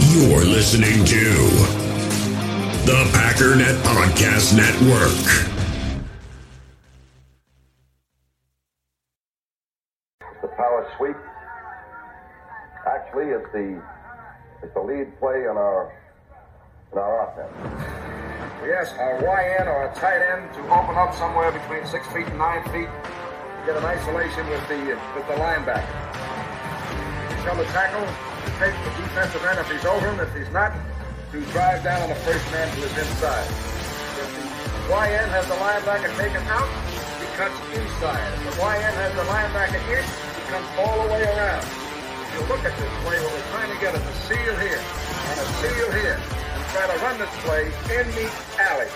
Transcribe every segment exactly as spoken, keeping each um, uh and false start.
You're listening to the Packernet Podcast Network. The power sweep actually is the is the lead play in our in our offense. We ask our Y N or a tight end to open up somewhere between six feet and nine feet, get an isolation with the with the linebacker. From the tackle, take the defensive end if he's over him. If he's not, to drive down on the first man to his inside. If the Y N has the linebacker taken out, he cuts inside. If the Y N has the linebacker in, he comes all the way around. If you look at this play, what we're trying to get is a seal here and a seal here, and try to run this play in the alley.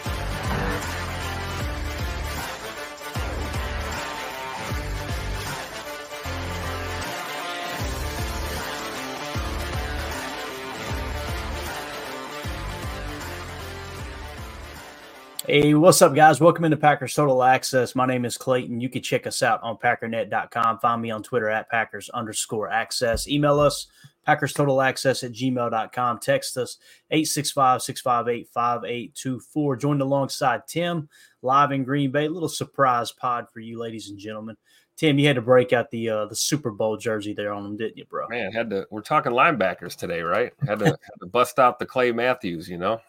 Hey, what's up, guys? Welcome into Packers Total Access. My name is Clayton. You can check us out on Packernet dot com. Find me on Twitter at Packers underscore access. Email us, Packers Total Access at gmail dot com. Text us, eight six five, six five eight, five eight two four. Joined alongside Tim, live in Green Bay. A little surprise pod for you, ladies and gentlemen. Tim, you had to break out the uh, the Super Bowl jersey there on them, didn't you, bro? Man, had to. We're talking linebackers today, right? Had to, had to bust out the Clay Matthews, you know?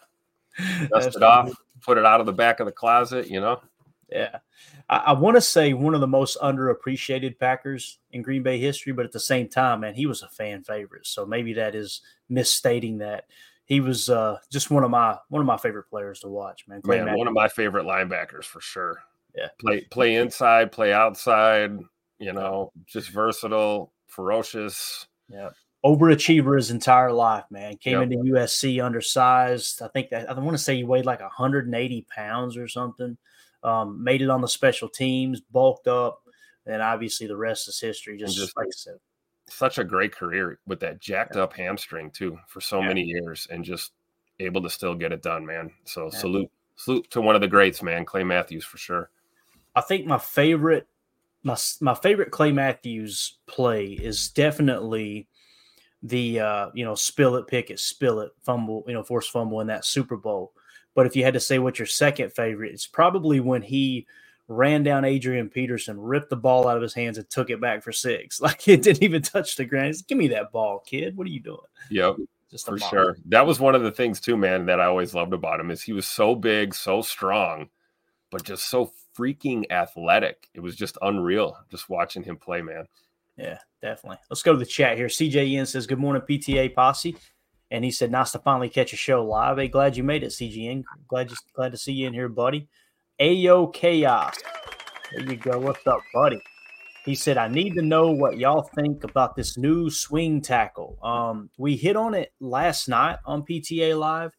Dust it off, put it out of the back of the closet, you know? Yeah. I, I want to say one of the most underappreciated Packers in Green Bay history, but at the same time, man, he was a fan favorite. So maybe that is misstating that. He was uh, just one of my one of my favorite players to watch, man. Clay man, Matthews. One of my favorite linebackers for sure. Yeah. Play play inside, play outside, you know, just versatile, ferocious. Yeah. Overachiever his entire life, man. Came Yep. into U S C undersized. I think that I want to say he weighed like one hundred eighty pounds or something. Um, made it on the special teams, bulked up, and obviously the rest is history. Just, just like I said, such a great career with that jacked up hamstring too for so Yeah. many years, and just able to still get it done, man. So Yeah. salute, salute to one of the greats, man. Clay Matthews for sure. I think my favorite, my my favorite Clay Matthews play is definitely the uh, you know, spill it, pick it, spill it, fumble, you know, force fumble in that Super Bowl. But if you had to say what's your second favorite, it's probably when he ran down Adrian Peterson, ripped the ball out of his hands, and took it back for six. Like it didn't even touch the ground. He's, give me that ball, kid. What are you doing? Yep. Just For sure. That was one of the things too, man, that I always loved about him is he was so big, so strong, but just so freaking athletic. It was just unreal just watching him play, man. Yeah, definitely. Let's go to the chat here. C J N says, good morning, P T A posse. And he said, nice to finally catch a show live. Hey, glad you made it, C G N. Glad you, glad to see you in here, buddy. Ayo Chaos. There you go. What's up, buddy? He said, I need to know what y'all think about this new swing tackle. Um, we hit on it last night on P T A Live.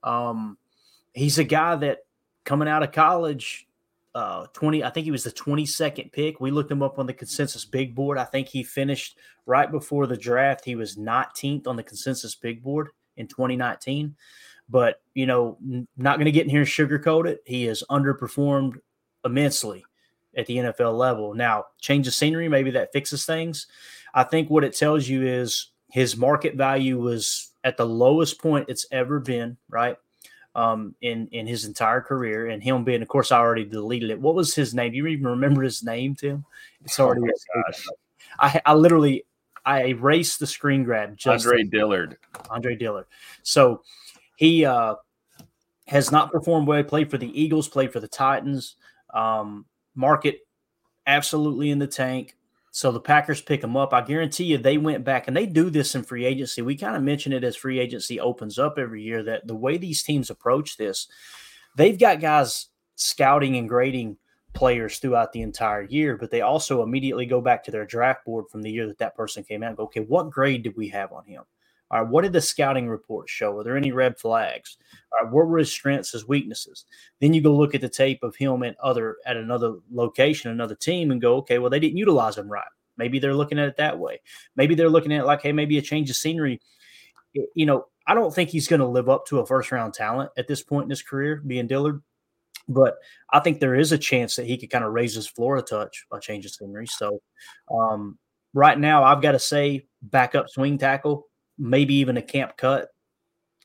Um, he's a guy that coming out of college, uh, twenty, I think he was the twenty-second pick. We looked him up on the consensus big board. I think he finished right before the draft. He was nineteenth on the consensus big board in twenty nineteen. But, you know, n- not going to get in here and sugarcoat it. He has underperformed immensely at the N F L level. Now, change of scenery, maybe that fixes things. I think what it tells you is his market value was at the lowest point it's ever been, right, um, in, in his entire career. And him being, of course, I already deleted it. What was his name? Do you even remember his name, Tim? It's already Oh gosh. I, I literally – I erased the screen grab. Just Andre Dillard. Andre Dillard. So he uh, has not performed well. He played for the Eagles, played for the Titans. Um, market absolutely in the tank. So the Packers pick him up. I guarantee you they went back, and they do this in free agency. We kind of mention it as free agency opens up every year, that the way these teams approach this, they've got guys scouting and grading players throughout the entire year, but they also immediately go back to their draft board from the year that that person came out and go, okay, what grade did we have on him? All right, what did the scouting reports show? Were there any red flags? All right, what were his strengths, his weaknesses? Then you go look at the tape of him at other at another location, another team, and go, okay, well, they didn't utilize him right. Maybe they're looking at it that way. Maybe they're looking at it like, hey, maybe a change of scenery. You know, I don't think he's going to live up to a first-round talent at this point in his career, being Dillard. But I think there is a chance that he could kind of raise his floor a touch by changing scenery. So um, right now, I've got to say backup swing tackle, maybe even a camp cut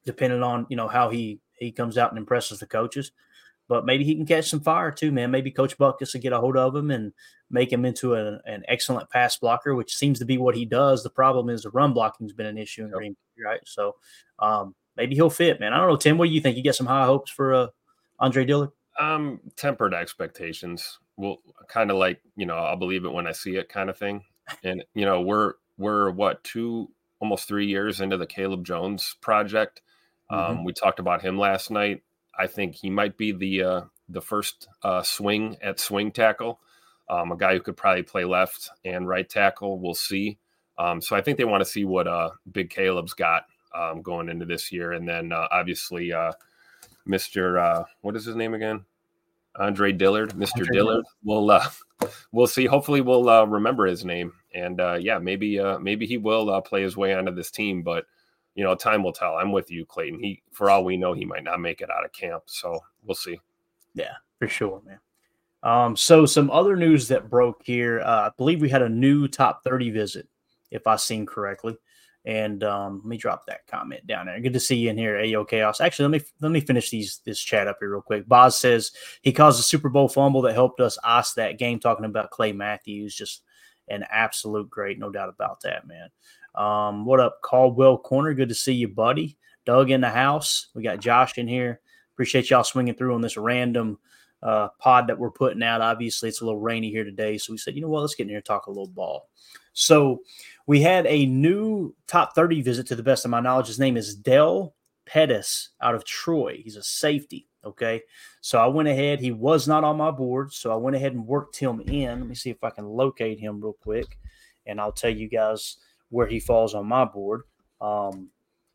depending on, you know, how he, he comes out and impresses the coaches. But maybe he can catch some fire too, man. Maybe Coach Buckus will get a hold of him and make him into a, an excellent pass blocker, which seems to be what he does. The problem is the run blocking has been an issue in yep. Green Bay, right? So um, maybe he'll fit, man. I don't know, Tim. What do you think? You got some high hopes for uh, Andre Dillard? Um, tempered expectations. Well, kind of like, you know, I'll believe it when I see it kind of thing. And you know, we're we're what two almost three years into the Caleb Jones project. Mm-hmm. Um, we talked about him last night. I think he might be the uh, the first uh, swing at swing tackle, um, a guy who could probably play left and right tackle. We'll see. Um, so I think they want to see what uh, Big Caleb's got um, going into this year, and then uh, obviously uh, Mister Uh, what is his name again? Andre Dillard, Mister Andre Dillard. We'll uh, we'll see. Hopefully, we'll uh, remember his name, and uh, yeah, maybe uh, maybe he will uh, play his way onto this team, but. You know, time will tell. I'm with you, Clayton. He, for all we know, he might not make it out of camp. So we'll see. Yeah, for sure, man. Um, so some other news that broke here. Uh, I believe we had a new top thirty visit, if I seen correctly. And um, let me drop that comment down there. Good to see you in here, Ayo Chaos. Actually, let me let me finish these this chat up here real quick. Boz says he caused a Super Bowl fumble that helped us ice that game. Talking about Clay Matthews, just an absolute great, no doubt about that, man. Um, what up, Caldwell Corner? Good to see you, buddy. Doug in the house. We got Josh in here. Appreciate y'all swinging through on this random uh, pod that we're putting out. Obviously, it's a little rainy here today, so we said, you know what, let's get in here and talk a little ball. So we had a new top thirty visit, to the best of my knowledge. His name is Del Pettis out of Troy. He's a safety, okay? So I went ahead. He was not on my board, so I went ahead and worked him in. Let me see if I can locate him real quick, and I'll tell you guys where he falls on my board. Um,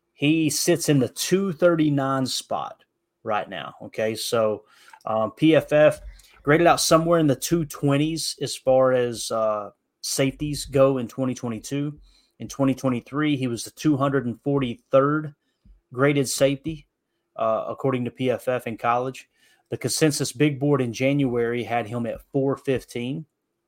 he sits in the two thirty-nine spot right now. Okay. So um, P F F graded out somewhere in the two twenties as far as uh, safeties go in twenty twenty-two. In twenty twenty-three, he was the two hundred forty-third graded safety, uh, according to P F F in college. The consensus big board in January had him at four fifteen.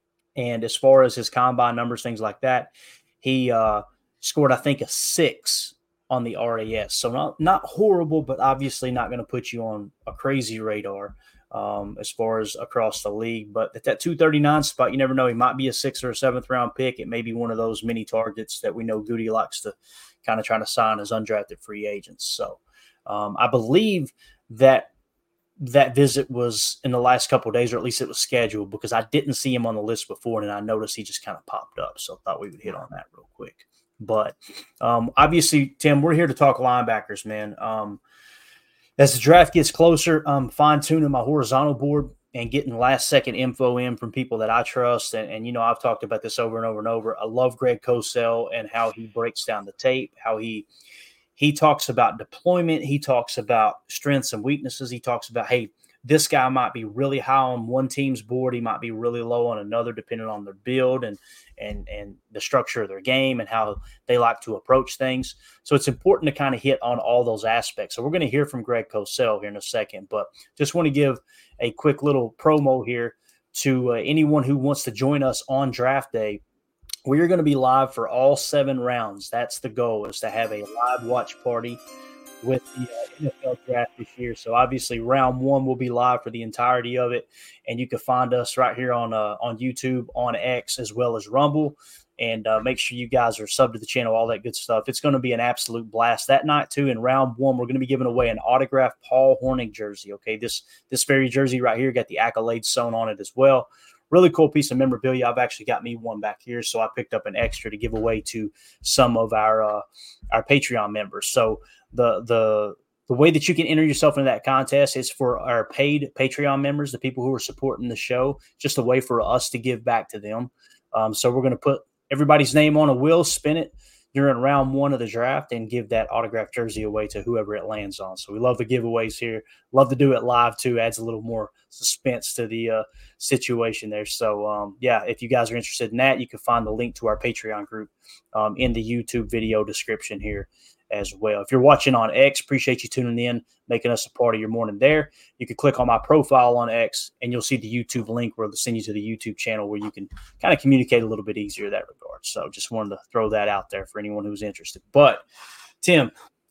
And as far as his combine numbers, things like that, he uh, scored, I think, a six on the R A S. So not not horrible, but obviously not going to put you on a crazy radar um, as far as across the league. But at that two thirty-nine spot, you never know. He might be a sixth or a seventh round pick. It may be one of those mini targets that we know Goody likes to kind of try to sign as undrafted free agents. So um, I believe that that visit was in the last couple of days, or at least it was scheduled, because I didn't see him on the list before, and I noticed he just kind of popped up. So I thought we would hit on that real quick. But um, obviously, Tim, we're here to talk linebackers, man. Um, as the draft gets closer, I'm fine-tuning my horizontal board and getting last-second info in from people that I trust. And, and, you know, I've talked about this over and over and over. I love Greg Cosell and how he breaks down the tape, how he – He talks about deployment. He talks about strengths and weaknesses. He talks about, hey, this guy might be really high on one team's board. He might be really low on another, depending on their build and and and the structure of their game and how they like to approach things. So it's important to kind of hit on all those aspects. So we're going to hear from Greg Cosell here in a second, but just want to give a quick little promo here to uh, anyone who wants to join us on draft day. We are going to be live for all seven rounds. That's the goal, is to have a live watch party with the uh, N F L draft this year. So obviously round one will be live for the entirety of it. And you can find us right here on uh, on YouTube, on X, as well as Rumble. And uh, make sure you guys are subbed to the channel, all that good stuff. It's going to be an absolute blast that night too. In round one, we're going to be giving away an autographed Paul Hornung jersey. Okay, this, this very jersey right here got the accolades sewn on it as well. Really cool piece of memorabilia. I've actually got me one back here, so I picked up an extra to give away to some of our uh, our Patreon members. So the the the way that you can enter yourself into that contest is for our paid Patreon members, the people who are supporting the show, just a way for us to give back to them. Um, so we're going to put everybody's name on a wheel, spin it during round one of the draft, and give that autographed jersey away to whoever it lands on. So we love the giveaways here. Love to do it live too. Adds a little more suspense to the uh, situation there. So um, yeah, if you guys are interested in that, you can find the link to our Patreon group um, in the YouTube video description here as well. If you're watching on X, appreciate you tuning in, making us a part of your morning there. You can click on my profile on X and you'll see the YouTube link where they'll send you to the YouTube channel where you can kind of communicate a little bit easier in that regard. So just wanted to throw that out there for anyone who's interested. But Tim,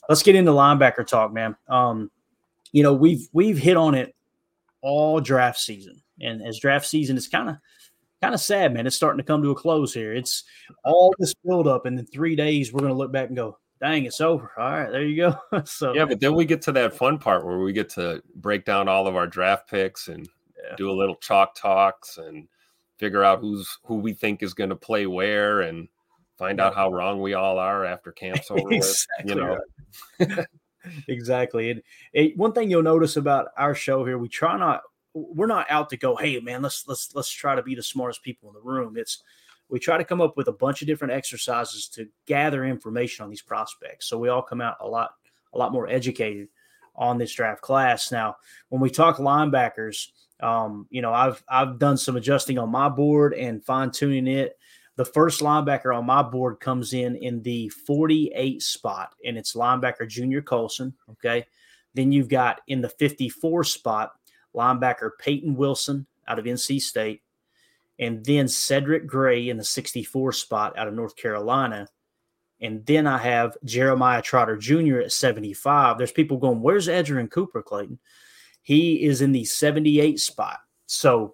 let's get into linebacker talk, man. Um, you know, we've we've hit on it all draft season, and as draft season is kind of kind of sad, man. It's starting to come to a close here. It's all this build up, and in three days we're going to look back and go, dang, it's over. All right, there you go. So yeah, but then we get to that fun part where we get to break down all of our draft picks and yeah. do a little chalk talks and figure out who's who we think is going to play where and find yeah. out how wrong we all are after camp's over exactly with. You know, right. Exactly. And it, one thing you'll notice about our show here, we try not. We're not out to go, hey man, let's let's let's try to be the smartest people in the room. It's we try to come up with a bunch of different exercises to gather information on these prospects. So we all come out a lot, a lot more educated on this draft class. Now, when we talk linebackers, um, you know, I've I've done some adjusting on my board and fine tuning it. The first linebacker on my board comes in in the forty-eight spot, and it's linebacker Junior Colson. Okay, then you've got in the fifty-four spot linebacker Peyton Wilson out of N C State, and then Cedric Gray in the sixty-four spot out of North Carolina. And then I have Jeremiah Trotter Junior at seventy-five. There's people going, where's Edgerrin Cooper, Clayton? He is in the seventy-eight spot. So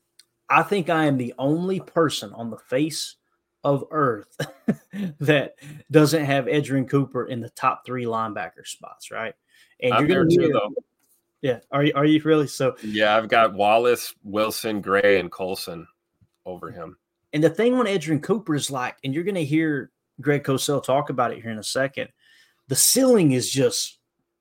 I think I am the only person on the face of earth that doesn't have Edgerrin Cooper in the top three linebacker spots, right? And I'm you're going to hear though. Yeah. Are you, are you really? So yeah, I've got Wallace, Wilson, Gray, and Colson over him. And the thing on Edgerrin Cooper is like, and you're going to hear Greg Cosell talk about it here in a second. The ceiling is just,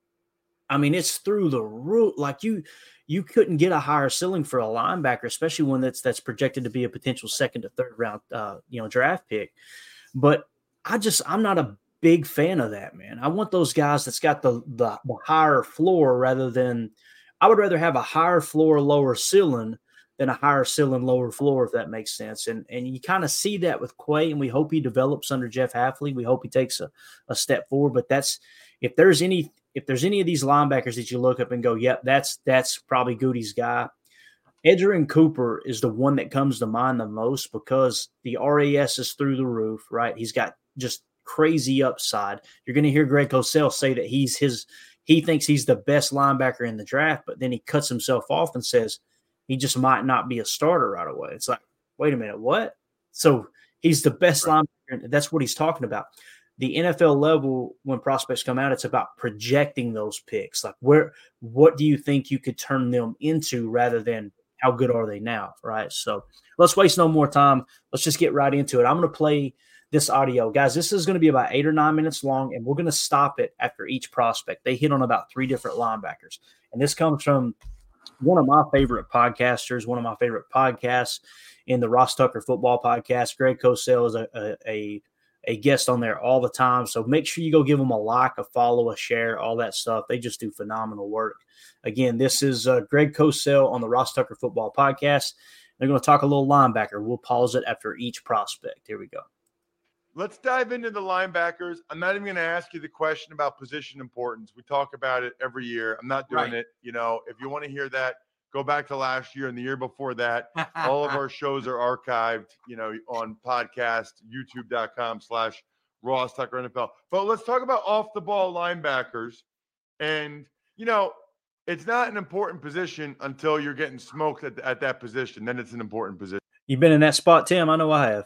I mean, it's through the roof. Like you, you couldn't get a higher ceiling for a linebacker, especially one that's, that's projected to be a potential second to third round, uh, you know, draft pick. But I just, I'm not a big fan of that, man. I want those guys that's got the, the the higher floor rather than I would rather have a higher floor, lower ceiling than a higher ceiling, lower floor, if that makes sense. And and you kind of see that with Quay, and we hope he develops under Jeff Hafley. We hope he takes a, a step forward. But that's if there's any if there's any of these linebackers that you look up and go, yep, that's that's probably Goody's guy. Edgerrin Cooper is the one that comes to mind the most because the R A S is through the roof, right? He's got just crazy upside. You're going to hear Greg Cosell say that he's his, he thinks he's the best linebacker in the draft, but then he cuts himself off and says he just might not be a starter right away. It's like, wait a minute, what? So he's the best right. linebacker. That's what he's talking about. The N F L level, when prospects come out, it's about projecting those picks. Like where, what do you think you could turn them into rather than how good are they now, right? So let's waste no more time. Let's just get right into it. I'm going to play this audio. Guys, this is going to be about eight or nine minutes long, and we're going to stop it after each prospect. They hit on about three different linebackers. And this comes from one of my favorite podcasters, one of my favorite podcasts in the Ross Tucker Football Podcast. Greg Cosell is a, a, a, a guest on there all the time. So make sure you go give them a like, a follow, a share, all that stuff. They just do phenomenal work. Again, this is uh, Greg Cosell on the Ross Tucker Football Podcast. They're going to talk a little linebacker. We'll pause it after each prospect. Here we go. Let's dive into the linebackers. I'm not even going to ask you the question about position importance. We talk about it every year. I'm not doing right. it. You know, if you want to hear that, go back to last year and the year before that. All of our shows are archived, you know, on podcast, youtube.com slash Ross Tucker N F L. But let's talk about off the ball linebackers. And, you know, it's not an important position until you're getting smoked at, at that position. Then it's an important position. You've been in that spot, Tim. I know I have.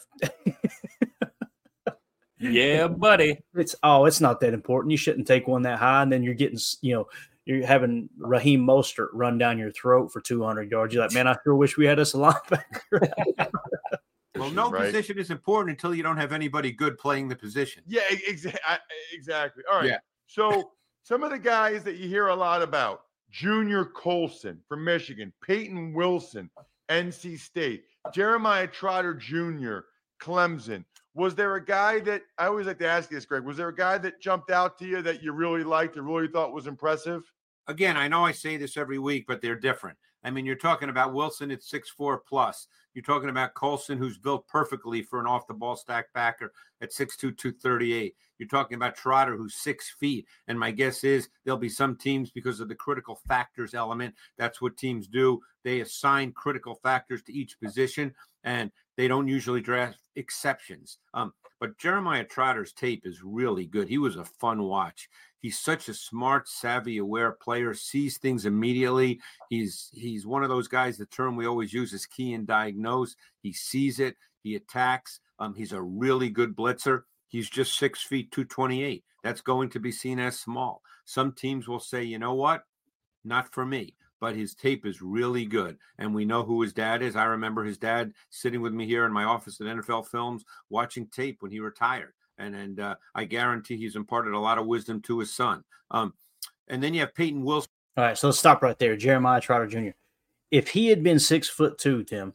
Yeah, buddy. It's oh, it's not that important. You shouldn't take one that high, and then you're getting, you know, you're having Raheem Mostert run down your throat for two hundred yards. You're like, man, I sure wish we had us a linebacker. Well, no right. position is important until you don't have anybody good playing the position. Yeah, exa- exactly. All right. Yeah. So some of the guys that you hear a lot about, Junior Colson from Michigan, Peyton Wilson, N C State, Jeremiah Trotter Junior, Clemson. Was there a guy that – I always like to ask you this, Greg. Was there a guy that jumped out to you that you really liked or really thought was impressive? Again, I know I say this every week, but they're different. I mean, you're talking about Wilson at six four plus. You're talking about Colson, who's built perfectly for an off-the-ball stack backer at six two, two thirty-eight. You're talking about Trotter, who's six feet. And my guess is there'll be some teams, because of the critical factors element, that's what teams do. They assign critical factors to each position, and they don't usually draft exceptions. Um, But Jeremiah Trotter's tape is really good. He was a fun watch. He's such a smart, savvy, aware player, sees things immediately. He's he's one of those guys, the term we always use is key and diagnose. He sees it. He attacks. Um, he's a really good blitzer. He's just six feet, two twenty-eight. That's going to be seen as small. Some teams will say, you know what? Not for me. But his tape is really good. And we know who his dad is. I remember his dad sitting with me here in my office at N F L Films watching tape when he retired. And, and uh, I guarantee he's imparted a lot of wisdom to his son. Um, and then you have Peyton Wilson. All right, so let's stop right there. Jeremiah Trotter Junior If he had been six foot two, Tim,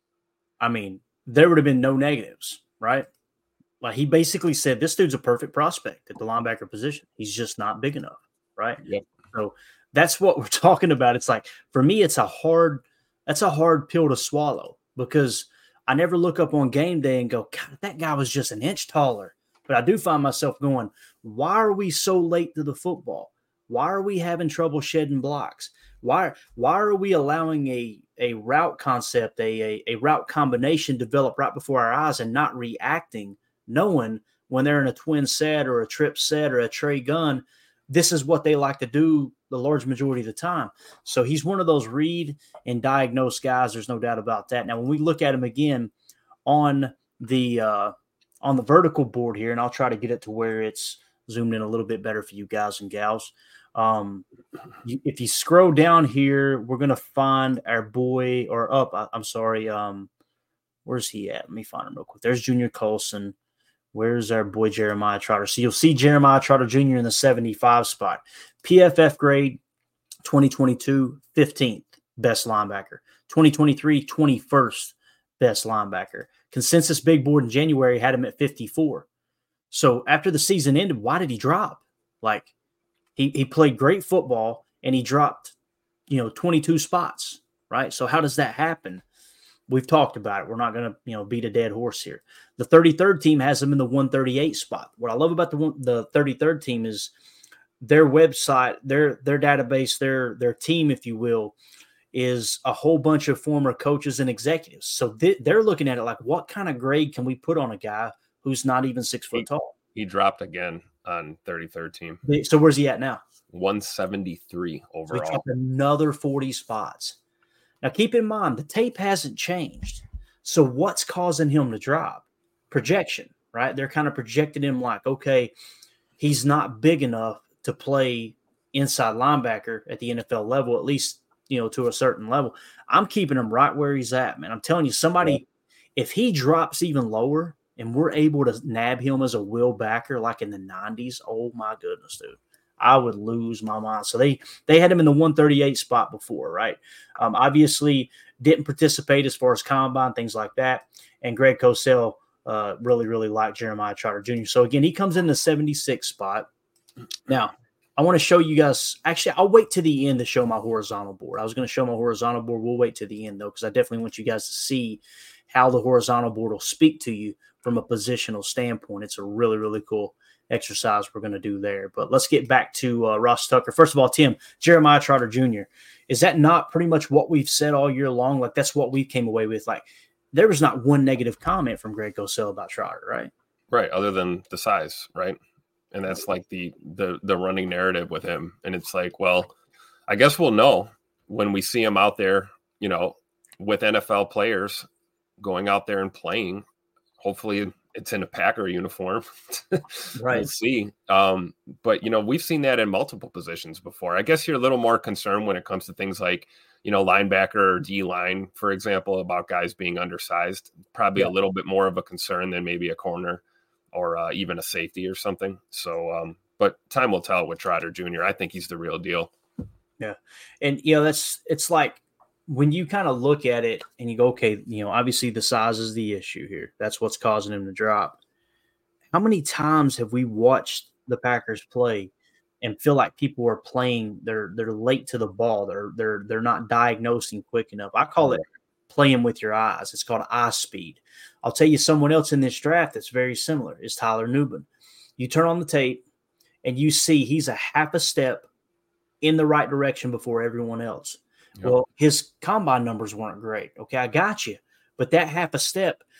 I mean, there would have been no negatives, right? Like he basically said, this dude's a perfect prospect at the linebacker position. He's just not big enough, right? Yep. So that's what we're talking about. It's like, for me, it's a hard, that's a hard pill to swallow because I never look up on game day and go, God, that guy was just an inch taller. But I do find myself going, why are we so late to the football? Why are we having trouble shedding blocks? Why, why are we allowing a, a route concept, a, a, a route combination develop right before our eyes and not reacting, knowing when they're in a twin set or a trip set or a tray gun, this is what they like to do the large majority of the time. So he's one of those read and diagnose guys. There's no doubt about that. Now, when we look at him again on the uh, on the vertical board here, and I'll try to get it to where it's zoomed in a little bit better for you guys and gals. Um, you, if you scroll down here, we're going to find our boy or up. I, I'm sorry. Um, where's he at? Let me find him real quick. There's Junior Colson. Where's our boy Jeremiah Trotter? So you'll see Jeremiah Trotter Junior in the seventy-five spot. P F F grade twenty twenty-two, fifteenth best linebacker. twenty twenty-three, twenty-first best linebacker. Consensus Big Board in January had him at fifty-four. So after the season ended, why did he drop? Like he he played great football and he dropped, you know, twenty-two spots, right? So how does that happen? We've talked about it. We're not going to, you know, beat a dead horse here. The thirty-third team has them in the one thirty-eight spot. What I love about the one, the thirty-third team is their website, their their database, their their team, if you will, is a whole bunch of former coaches and executives. So th- they're looking at it like, what kind of grade can we put on a guy who's not even six foot he, tall? He dropped again on thirty-third team. So where's he at now? one seventy-three overall. So he dropped another forty spots. Now, keep in mind, the tape hasn't changed. So what's causing him to drop? Projection, right? They're kind of projecting him like, okay, he's not big enough to play inside linebacker at the N F L level, at least, you know, to a certain level. I'm keeping him right where he's at, man. I'm telling you, somebody, yeah. If he drops even lower and we're able to nab him as a will backer like in the nineties, oh, my goodness, dude. I would lose my mind. So they they had him in the one thirty-eight spot before, right? Um, obviously didn't participate as far as combine, things like that. And Greg Cosell uh, really, really liked Jeremiah Trotter Junior So, again, he comes in the seventy-six spot. Now, I want to show you guys – actually, I'll wait to the end to show my horizontal board. I was going to show my horizontal board. We'll wait to the end, though, because I definitely want you guys to see how the horizontal board will speak to you from a positional standpoint. It's a really, really cool exercise we're going to do there. But let's get back to uh, Ross Tucker. First of all, Tim, Jeremiah Trotter Junior Is that not pretty much what we've said all year long? Like, that's what we came away with. Like, there was not one negative comment from Greg Cosell about Trotter, right? Right, other than the size, right? And that's like the the the running narrative with him. And it's like, well, I guess we'll know when we see him out there, you know, with N F L players going out there and playing. Hopefully it's in a Packer uniform. Right. We'll see. Um, but, you know, we've seen that in multiple positions before. I guess you're a little more concerned when it comes to things like, you know, linebacker or D-line, for example, about guys being undersized. Probably yeah. a little bit more of a concern than maybe a corner or uh, even a safety or something. So, um, but time will tell with Trotter Junior I think he's the real deal. Yeah. And, you know, that's, it's like, when you kind of look at it and you go, okay, you know, obviously the size is the issue here. That's what's causing him to drop. How many times have we watched the Packers play and feel like people are playing, they're they're late to the ball. They're they're they're not diagnosing quick enough. I call it playing with your eyes. It's called eye speed. I'll tell you someone else in this draft that's very similar is Tyler Nubin. You turn on the tape and you see he's a half a step in the right direction before everyone else. Yep. Well, his combine numbers weren't great. Okay, I got you. But that half a step,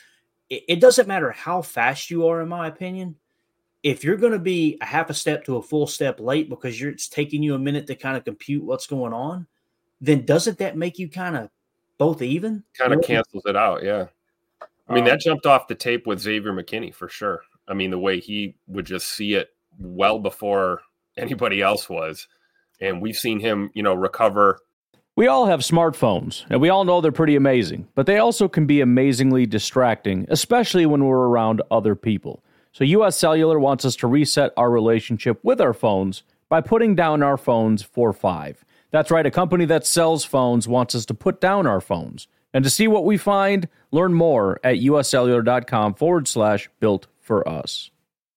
it, it doesn't matter how fast you are, in my opinion. If you're going to be a half a step to a full step late because you're, it's taking you a minute to kind of compute what's going on, then doesn't that make you kind of both even? Kind of you know? cancels it out, yeah. I mean, Um, that jumped off the tape with Xavier McKinney for sure. I mean, the way he would just see it well before anybody else was. And we've seen him, you know, recover. We all have smartphones, and we all know they're pretty amazing, but they also can be amazingly distracting, especially when we're around other people. So U S Cellular wants us to reset our relationship with our phones by putting down our phones for five. That's right, a company that sells phones wants us to put down our phones. And to see what we find, learn more at uscellular.com forward slash built for us.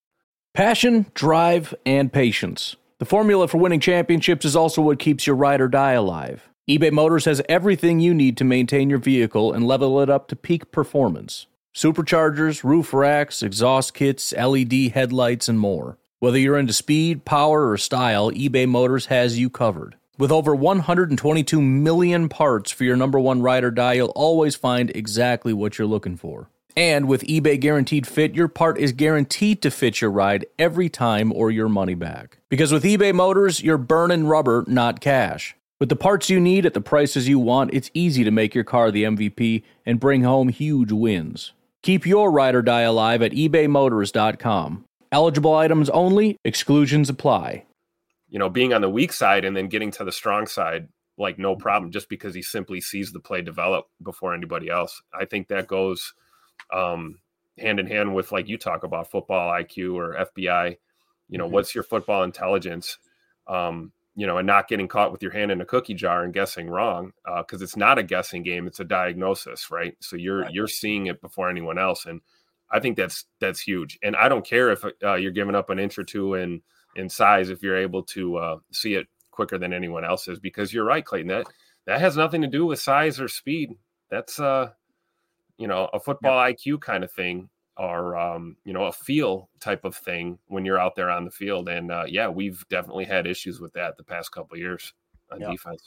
Passion, drive, and patience. The formula for winning championships is also what keeps your ride or die alive. eBay Motors has everything you need to maintain your vehicle and level it up to peak performance. Superchargers, roof racks, exhaust kits, L E D headlights, and more. Whether you're into speed, power, or style, eBay Motors has you covered. With over one hundred twenty-two million parts for your number one ride or die, you'll always find exactly what you're looking for. And with eBay Guaranteed Fit, your part is guaranteed to fit your ride every time or your money back. Because with eBay Motors, you're burning rubber, not cash. With the parts you need at the prices you want, it's easy to make your car the M V P and bring home huge wins. Keep your ride or die alive at ebay motors dot com. Eligible items only, exclusions apply. You know, being on the weak side and then getting to the strong side, like no problem, just because he simply sees the play develop before anybody else. I think that goes um, hand in hand with, like you talk about, football I Q or F B I. You know, mm-hmm. What's your football intelligence? Um, you know, and not getting caught with your hand in a cookie jar and guessing wrong, because uh, it's not a guessing game; it's a diagnosis, right? So you're right. You're seeing it before anyone else, and I think that's that's huge. And I don't care if uh, you're giving up an inch or two in in size if you're able to uh, see it quicker than anyone else is, because you're right, Clayton. That that has nothing to do with size or speed. That's uh, you know, a football yep. I Q kind of thing, or um, you know, a feel type of thing when you're out there on the field. And uh, yeah, we've definitely had issues with that the past couple of years on yep. defense.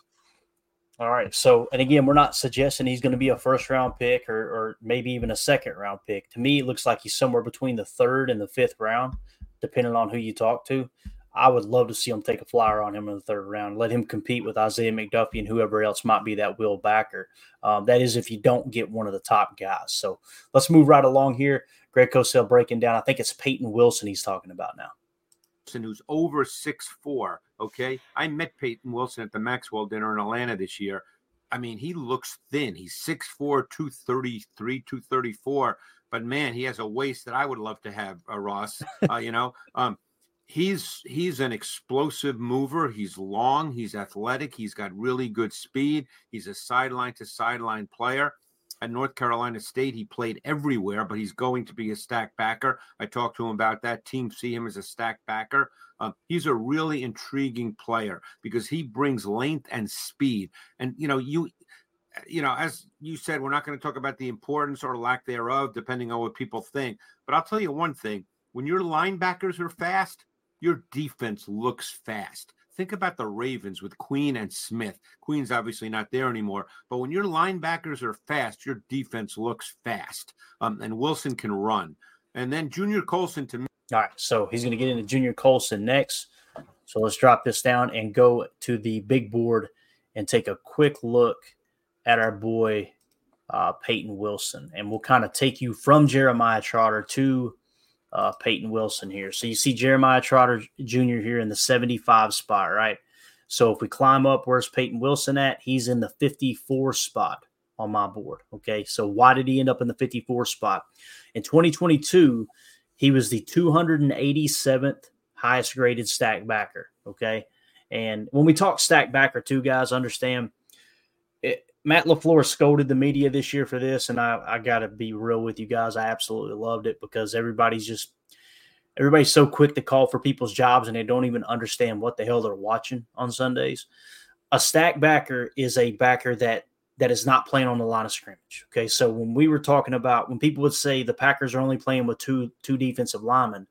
All right. So, and again, we're not suggesting he's going to be a first round pick or, or maybe even a second round pick. To me, it looks like he's somewhere between the third and the fifth round, depending on who you talk to. I would love to see him take a flyer on him in the third round, let him compete with Isaiah McDuffie and whoever else might be that will backer. Um, that is if you don't get one of the top guys. So let's move right along here. Greg Cosell breaking down. I think it's Peyton Wilson he's talking about now. Who's over six foot four, okay? I met Peyton Wilson at the Maxwell dinner in Atlanta this year. I mean, he looks thin. He's six foot four, two thirty-three, two thirty-four. But, man, he has a waist that I would love to have, uh, Ross, uh, you know. Um, he's he's an explosive mover. He's long. He's athletic. He's got really good speed. He's a sideline-to-sideline player. At North Carolina State, he played everywhere, but he's going to be a stack backer. I talked to him about that. Teams see him as a stack backer. Um, he's a really intriguing player because he brings length and speed. And, you know, you you know, as you said, we're not going to talk about the importance or lack thereof, depending on what people think. But I'll tell you one thing. When your linebackers are fast, your defense looks fast. Think about the Ravens with Queen and Smith. Queen's obviously not there anymore. But when your linebackers are fast, your defense looks fast. Um, and Wilson can run. And then Junior Colson to me. All right, so he's going to get into Junior Colson next. So let's drop this down and go to the big board and take a quick look at our boy uh, Peyton Wilson. And we'll kind of take you from Jeremiah Trotter to Uh, Peyton Wilson here. So you see Jeremiah Trotter Junior here in the seventy-five spot, right? So if we climb up, where's Peyton Wilson at? He's in the fifty-four spot on my board, okay? So why did he end up in the fifty-four spot? In twenty twenty-two, he was the two hundred eighty-seventh highest graded stack backer, okay? And when we talk stack backer too, guys, understand it, Matt LaFleur scolded the media this year for this, and I, I got to be real with you guys. I absolutely loved it because everybody's just – everybody's so quick to call for people's jobs, and they don't even understand what the hell they're watching on Sundays. A stack backer is a backer that that is not playing on the line of scrimmage, okay? So when we were talking about – when people would say the Packers are only playing with two two defensive linemen,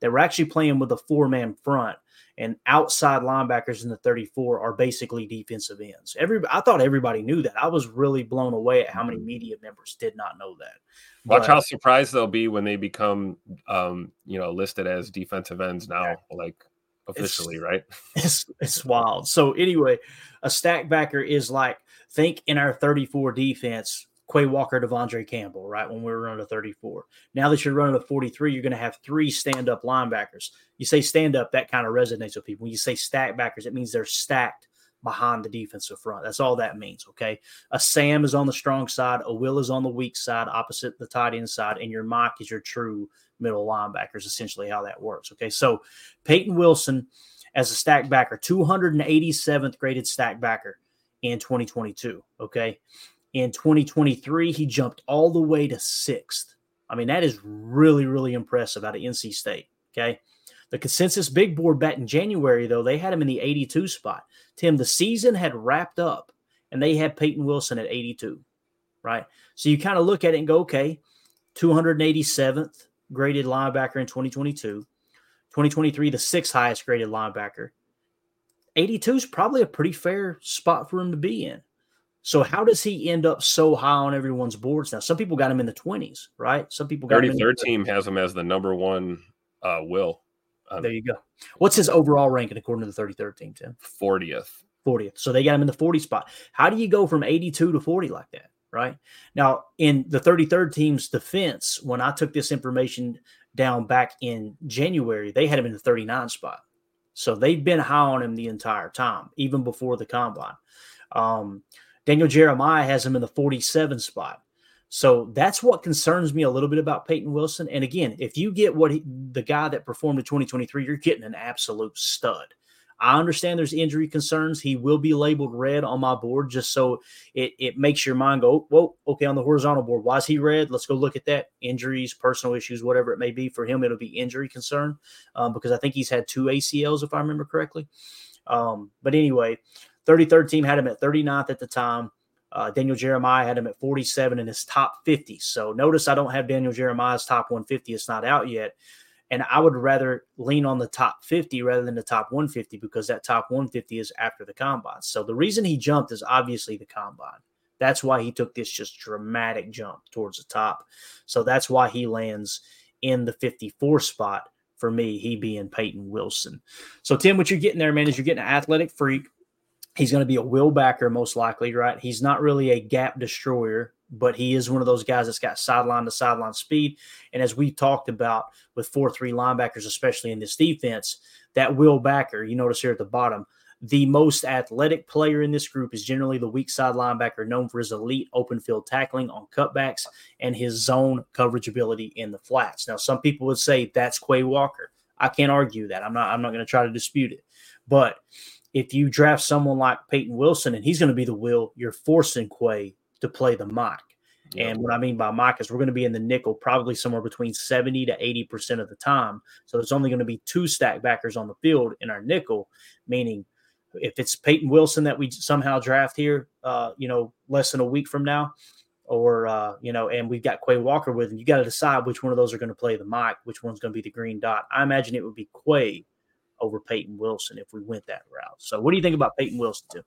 that we're actually playing with a four-man front, and outside linebackers in the thirty-four are basically defensive ends. Every I thought everybody knew that. I was really blown away at how many media members did not know that. Watch But, how surprised they'll be when they become, um, you know, listed as defensive ends now, yeah. like officially, it's, right? It's it's wild. So anyway, a stack backer is like, think in our thirty-four defense, Quay Walker, Devondre Campbell, right? When we were running a thirty-four. Now that you're running a forty-three, you're going to have three stand-up linebackers. You say stand-up, that kind of resonates with people. When you say stack backers, it means they're stacked behind the defensive front. That's all that means, okay? A Sam is on the strong side, a Will is on the weak side, opposite the tight end side, and your Mike is your true middle linebacker is essentially how that works, okay? So Peyton Wilson as a stack backer, two hundred eighty-seventh graded stack backer in twenty twenty-two, okay? In twenty twenty-three, he jumped all the way to sixth. I mean, that is really, really impressive out of N C State, okay? The consensus big board bet in January, though, they had him in the eighty-two spot. Tim, the season had wrapped up, and they had Peyton Wilson at eighty-two, right? So you kind of look at it and go, okay, two hundred eighty-seventh graded linebacker in twenty twenty-two. twenty twenty-three, the sixth highest graded linebacker. eighty-two is probably a pretty fair spot for him to be in. So how does he end up so high on everyone's boards now? Some people got him in the twenties, right? Some people got him in the thirty-third team has him as the number one uh, Will. Um, there you go. What's his overall ranking according to the thirty-third team, Tim? fortieth. fortieth. So they got him in the forty spot. How do you go from eighty-two to forty like that, right? Now, in the thirty-third team's defense, when I took this information down back in January, they had him in the thirty-nine spot. So they've been high on him the entire time, even before the combine. Um, Daniel Jeremiah has him in the forty-seven spot. So that's what concerns me a little bit about Peyton Wilson. And again, if you get what he, the guy that performed in twenty twenty-three, you're getting an absolute stud. I understand there's injury concerns. He will be labeled red on my board just so it, it makes your mind go, whoa, okay, on the horizontal board, why is he red? Let's go look at that. Injuries, personal issues, whatever it may be. For him, it'll be injury concern um, because I think he's had two A C Ls, if I remember correctly. Um, but anyway, thirty-third team had him at thirty-ninth at the time. Uh, Daniel Jeremiah had him at forty-seven in his top fifty. So notice I don't have Daniel Jeremiah's top one fifty. It's not out yet. And I would rather lean on the top fifty rather than the top one fifty because that top one fifty is after the combine. So the reason he jumped is obviously the combine. That's why he took this just dramatic jump towards the top. So that's why he lands in the fifty-four spot for me, he being Peyton Wilson. So, Tim, what you're getting there, man, is you're getting an athletic freak. He's going to be a will backer most likely, right? He's not really a gap destroyer, but he is one of those guys that's got sideline to sideline speed. And as we talked about with four three linebackers, especially in this defense, that will backer, you notice here at the bottom, the most athletic player in this group is generally the weak side linebacker known for his elite open field tackling on cutbacks and his zone coverage ability in the flats. Now, some people would say that's Quay Walker. I can't argue that. I'm not, I'm not going to try to dispute it. But if you draft someone like Peyton Wilson and he's going to be the will, you're forcing Quay to play the Mike. Yep. And what I mean by Mike is we're going to be in the nickel probably somewhere between seventy to eighty percent of the time. So there's only going to be two stack backers on the field in our nickel, meaning if it's Peyton Wilson that we somehow draft here, uh, you know, less than a week from now, or, uh, you know, and we've got Quay Walker with him, you got to decide which one of those are going to play the Mike, which one's going to be the green dot. I imagine it would be Quay over Peyton Wilson if we went that route. So what do you think about Peyton Wilson, Tim?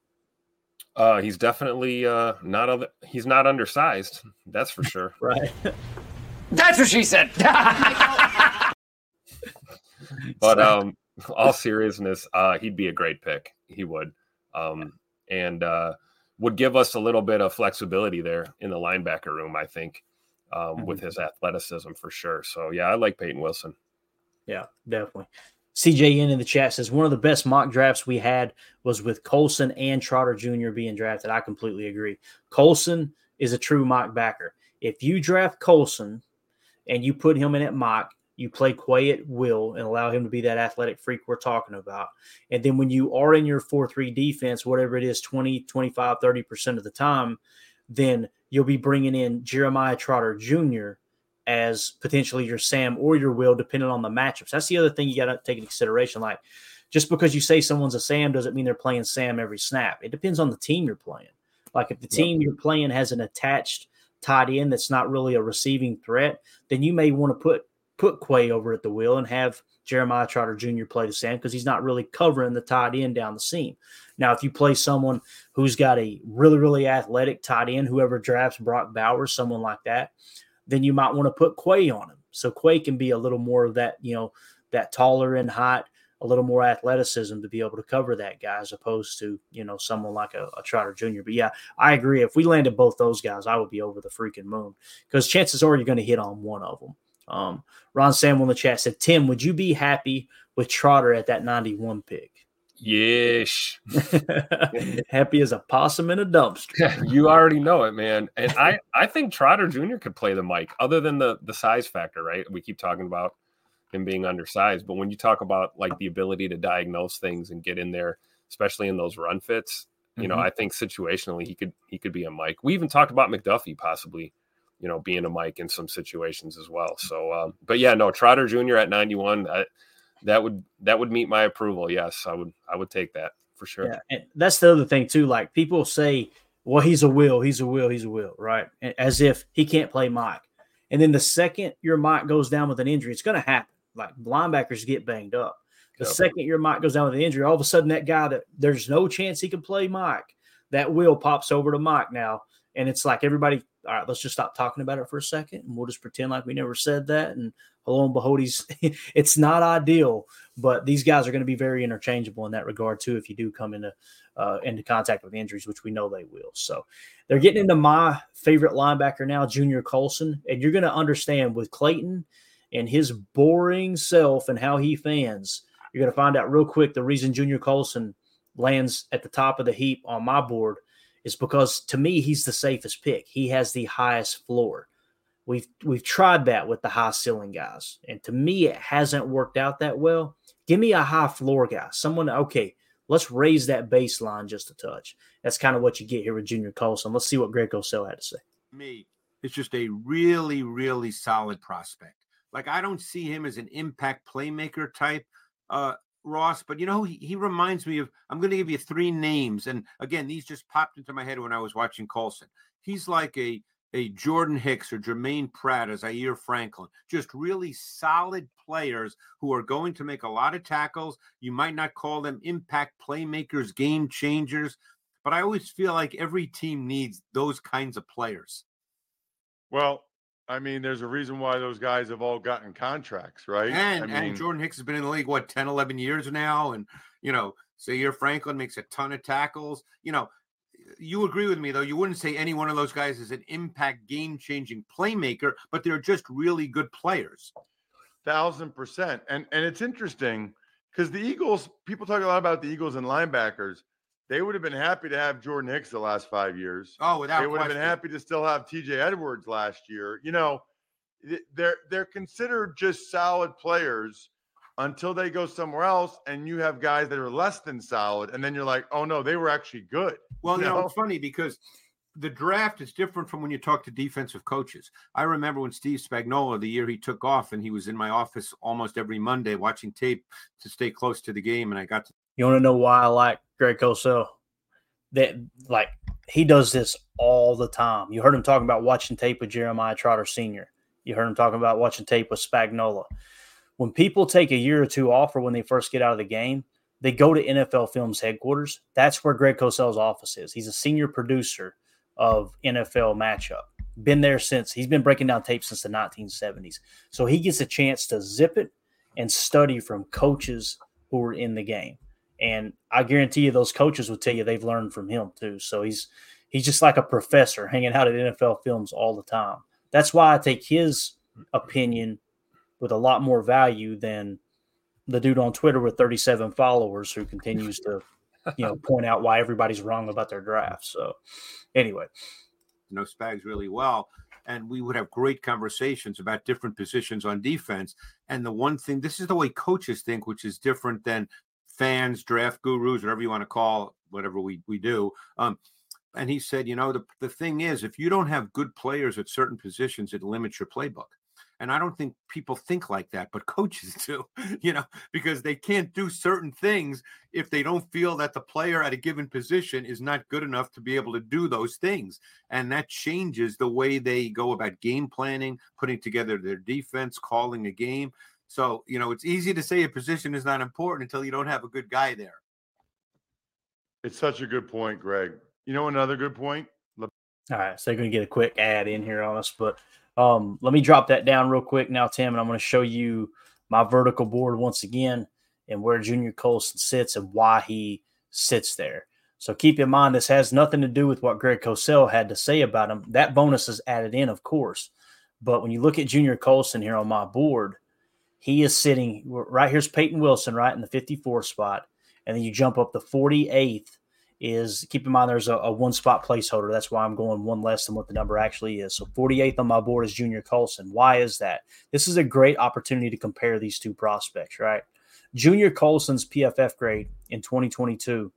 Uh, he's definitely uh, not other, he's not undersized. That's for sure. Right. That's what she said. But um, all seriousness, uh, he'd be a great pick. He would. Um, and uh, would give us a little bit of flexibility there in the linebacker room, I think, um, mm-hmm. with his athleticism for sure. So, yeah, I like Peyton Wilson. Yeah, definitely. C J N in the chat says one of the best mock drafts we had was with Colson and Trotter Junior being drafted. I completely agree. Colson is a true mock backer. If you draft Colson and you put him in at mock, you play Quay at will and allow him to be that athletic freak we're talking about. And then when you are in your four three defense, whatever it is, twenty, twenty-five, thirty percent of the time, then you'll be bringing in Jeremiah Trotter Junior as potentially your Sam or your Will, depending on the matchups. That's the other thing you got to take into consideration. Like, just because you say someone's a Sam doesn't mean they're playing Sam every snap. It depends on the team you're playing. Like, if the team yep. you're playing has an attached tight end that's not really a receiving threat, then you may want to put put Quay over at the wheel and have Jeremiah Trotter Junior play the same because he's not really covering the tight end down the seam. Now, if you play someone who's got a really, really athletic tight end, whoever drafts Brock Bowers, someone like that, then you might want to put Quay on him. So Quay can be a little more of that, you know, that taller in height, a little more athleticism to be able to cover that guy as opposed to, you know, someone like a, a Trotter Junior But yeah, I agree. If we landed both those guys, I would be over the freaking moon because chances are you're going to hit on one of them. Um, Ron Samuel in the chat said, Tim, would you be happy with Trotter at that ninety-one pick? Yes. Happy as a possum in a dumpster. You already know it, man. And I, I think Trotter Junior could play the mic other than the, the size factor, right? We keep talking about him being undersized, but when you talk about like the ability to diagnose things and get in there, especially in those run fits, you mm-hmm. know, I think situationally he could, he could be a mic. We even talked about McDuffie possibly, you know, being a mic in some situations as well. So, um, but yeah, no, Trotter Junior at ninety-one, I, that would, that would meet my approval. Yes, I would, I would take that for sure. Yeah, and that's the other thing too. Like people say, well, he's a will, he's a will, he's a will, right? As if he can't play Mike. And then the second your Mike goes down with an injury, it's going to happen. Like linebackers get banged up. The yep. second your Mike goes down with an injury, all of a sudden that guy that there's no chance he can play Mike, that will pops over to Mike now. And it's like everybody, all right, let's just stop talking about it for a second and we'll just pretend like we never said that. And lo and behold, he's, it's not ideal, but these guys are going to be very interchangeable in that regard too if you do come into uh, into contact with injuries, which we know they will. So they're getting into my favorite linebacker now, Junior Colson, and you're going to understand with Clayton and his boring self and how he fans, you're going to find out real quick the reason Junior Colson lands at the top of the heap on my board is because, to me, he's the safest pick. He has the highest floor. We've we've tried that with the high ceiling guys, and to me, it hasn't worked out that well. Give me a high floor guy, someone, okay, let's raise that baseline just a touch. That's kind of what you get here with Junior Colson. Let's see what Greg Cosell had to say. Me, it's just a really, really solid prospect. Like, I don't see him as an impact playmaker type, uh, Ross, but, you know, he, he reminds me of, I'm going to give you three names. And again, these just popped into my head when I was watching Colson. He's like a, a Jordan Hicks or Jermaine Pratt or Zaire Franklin, just really solid players who are going to make a lot of tackles. You might not call them impact playmakers, game changers, but I always feel like every team needs those kinds of players. Well, I mean, there's a reason why those guys have all gotten contracts, right? And, I mean, and Jordan Hicks has been in the league, what, ten, eleven years now? And, you know, Zaire Franklin makes a ton of tackles. You know, you agree with me, though. You wouldn't say any one of those guys is an impact game-changing playmaker, but they're just really good players. Thousand percent. And, and it's interesting because the Eagles, people talk a lot about the Eagles and linebackers. They would have been happy to have Jordan Hicks the last five years. Oh, without They would question. have been happy to still have T J Edwards last year. You know, they're they're considered just solid players until they go somewhere else, and you have guys that are less than solid, and then you're like, oh no, they were actually good. Well, you know, it's funny because the draft is different from when you talk to defensive coaches. I remember when Steve Spagnuolo, the year he took off, and he was in my office almost every Monday watching tape to stay close to the game, and I got to. You want to know why I like Greg Cosell? That, like, he does this all the time. You heard him talking about watching tape with Jeremiah Trotter Senior You heard him talking about watching tape with Spagnuolo. When people take a year or two off or when they first get out of the game, they go to N F L Films headquarters. That's where Greg Cosell's office is. He's a senior producer of N F L Matchup. Been there since – he's been breaking down tape since the nineteen seventies. So he gets a chance to zip it and study from coaches who were in the game. And I guarantee you those coaches will tell you they've learned from him too. So he's he's just like a professor hanging out at N F L Films all the time. That's why I take his opinion with a lot more value than the dude on Twitter with thirty-seven followers who continues to, you know, point out why everybody's wrong about their draft. So anyway. You know Spags really well, and we would have great conversations about different positions on defense. And the one thing, this is the way coaches think, which is different than fans, draft gurus, whatever you want to call whatever we, we do. Um, and he said, you know, the, the thing is, if you don't have good players at certain positions, it limits your playbook. And I don't think people think like that, but coaches do, you know, because they can't do certain things if they don't feel that the player at a given position is not good enough to be able to do those things. And that changes the way they go about game planning, putting together their defense, calling a game. So, you know, it's easy to say a position is not important until you don't have a good guy there. It's such a good point, Greg. You know, another good point. All right, so they're going to get a quick ad in here on us, but um, let me drop that down real quick now, Tim, and I'm going to show you my vertical board once again and where Junior Colson sits and why he sits there. So keep in mind, this has nothing to do with what Greg Cosell had to say about him. That bonus is added in, of course, but when you look at Junior Colson here on my board, he is sitting right here's Peyton Wilson, right in the fifty-fourth spot, and then you jump up the forty-eighth. Is keep in mind there's a, a one spot placeholder. That's why I'm going one less than what the number actually is. So forty-eighth on my board is Junior Colson. Why is that? This is a great opportunity to compare these two prospects, right? Junior Colson's P F F grade in twenty twenty-two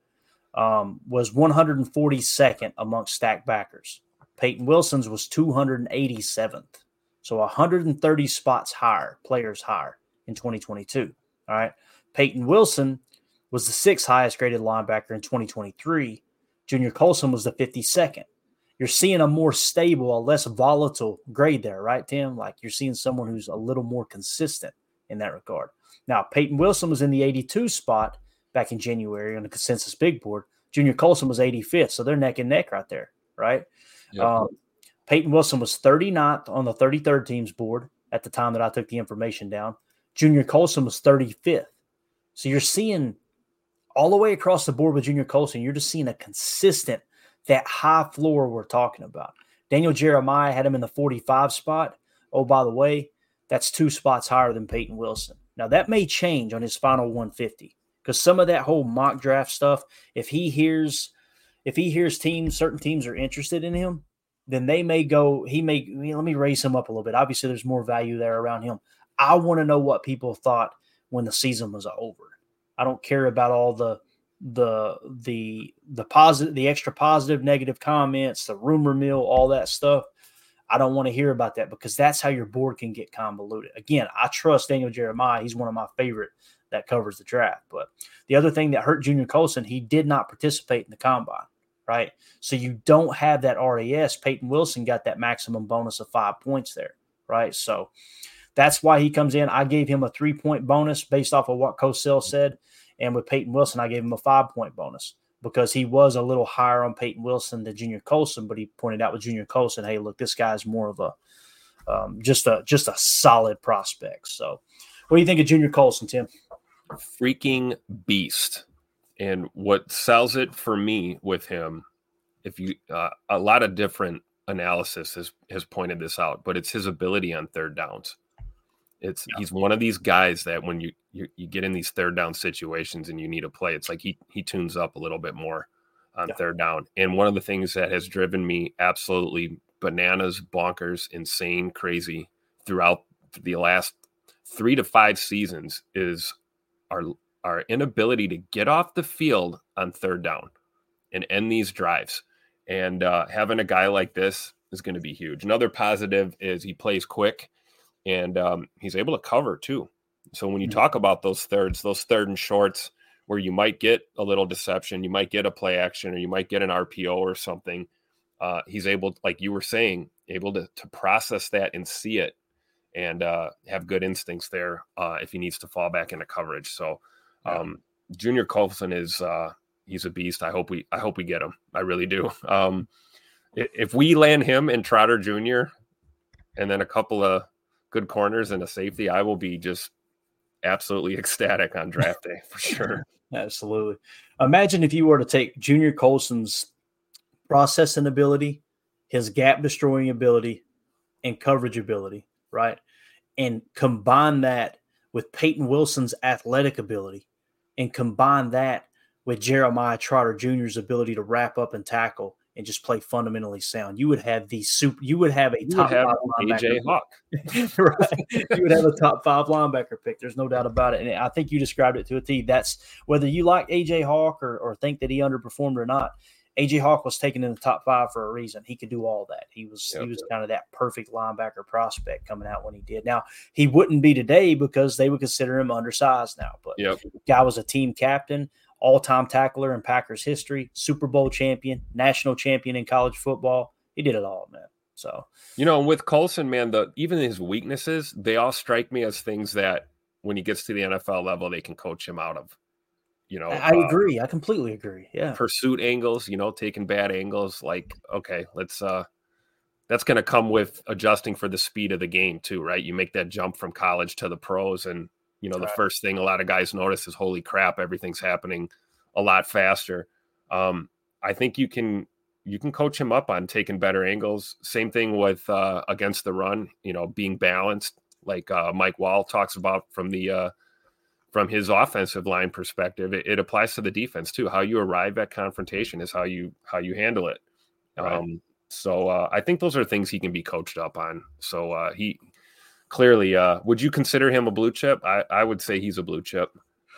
um, was one hundred forty-second amongst stacked backers. Peyton Wilson's was two hundred eighty-seventh. So one hundred thirty spots higher, players higher in twenty twenty-two. All right. Peyton Wilson was the sixth highest graded linebacker in twenty twenty-three. Junior Colson was the fifty-second. You're seeing a more stable, a less volatile grade there, right, Tim? Like you're seeing someone who's a little more consistent in that regard. Now, Peyton Wilson was in the eighty-two spot back in January on the consensus big board. Junior Colson was eighty-fifth, so they're neck and neck right there, right? Yep. Um, Peyton Wilson was thirty-ninth on the thirty-third team's board at the time that I took the information down. Junior Colson was thirty-fifth. So you're seeing all the way across the board with Junior Colson, you're just seeing a consistent, that high floor we're talking about. Daniel Jeremiah had him in the forty-five spot. Oh, by the way, that's two spots higher than Peyton Wilson. Now, that may change on his final one fifty because some of that whole mock draft stuff, if he hears if he hears teams, certain teams are interested in him, then they may go, he may, let me raise him up a little bit. Obviously, there's more value there around him. I want to know what people thought when the season was over. I don't care about all the the the the positive, the extra positive, negative comments, the rumor mill, all that stuff. I don't want to hear about that because that's how your board can get convoluted. Again, I trust Daniel Jeremiah. He's one of my favorite that covers the draft. But the other thing that hurt Junior Colson, he did not participate in the combine, right? So you don't have that R A S. Peyton Wilson got that maximum bonus of five points there, right? So that's why he comes in. I gave him a three-point bonus based off of what Cosell said. And with Peyton Wilson, I gave him a five-point bonus because he was a little higher on Peyton Wilson than Junior Colson. But he pointed out with Junior Colson, hey, look, this guy's more of a um, just a just a solid prospect. So what do you think of Junior Colson, Tim? Freaking beast. And what sells it for me with him, if you uh, a lot of different analysis has, has pointed this out, but it's his ability on third downs. It's yeah. He's one of these guys that when you, you you get in these third down situations and you need a play, it's like he he tunes up a little bit more on yeah. third down. And one of the things that has driven me absolutely bananas, bonkers, insane, crazy throughout the last three to five seasons is our our inability to get off the field on third down and end these drives. And uh, having a guy like this is going to be huge. Another positive is he plays quick. And um, he's able to cover too. So when you mm-hmm. talk about those thirds, those third and shorts where you might get a little deception, you might get a play action, or you might get an R P O or something, uh, he's able, like you were saying, able to, to process that and see it and uh, have good instincts there uh, if he needs to fall back into coverage. So um, yeah. Junior Colson is uh, he's a beast. I hope we I hope we get him. I really do. Um, if we land him and Trotter Junior and then a couple of good corners and a safety, I will be just absolutely ecstatic on draft day for sure. Absolutely. Imagine if you were to take Junior Colson's processing ability, his gap destroying ability, and coverage ability, right? And combine that with Peyton Wilson's athletic ability and combine that with Jeremiah Trotter Junior's ability to wrap up and tackle and just play fundamentally sound. You would have the super. You would have a you top have five linebacker. A J Hawk, right? You would have a top five linebacker pick. There's no doubt about it. And I think you described it to a T. That's whether you like A J Hawk or, or think that he underperformed or not. A J Hawk was taken in the top five for a reason. He could do all that. He was Yep. he was kind of that perfect linebacker prospect coming out when he did. Now, he wouldn't be today because they would consider him undersized now. But Yep. guy was a team captain, all-time tackler in Packers history, Super Bowl champion, national champion in college football. He did it all, man. So, you know, with Colson, man, the even his weaknesses, they all strike me as things that when he gets to the N F L level, they can coach him out of. You know, I uh, agree. I completely agree. Yeah. pursuit angles, you know, taking bad angles. Like, okay, let's, uh, that's going to come with adjusting for the speed of the game too, right? You make that jump from college to the pros. And, you know, the Right. first thing a lot of guys notice is, holy crap, everything's happening a lot faster. Um, I think you can, you can coach him up on taking better angles. Same thing with, uh, against the run, you know, being balanced, like, uh, Mike Wall talks about from the, uh, from his offensive line perspective. It, it applies to the defense too. How you arrive at confrontation is how you how you handle it. Right. Um, so uh, I think those are things he can be coached up on. So uh, he clearly, uh, would you consider him a blue chip? I, I would say he's a blue chip.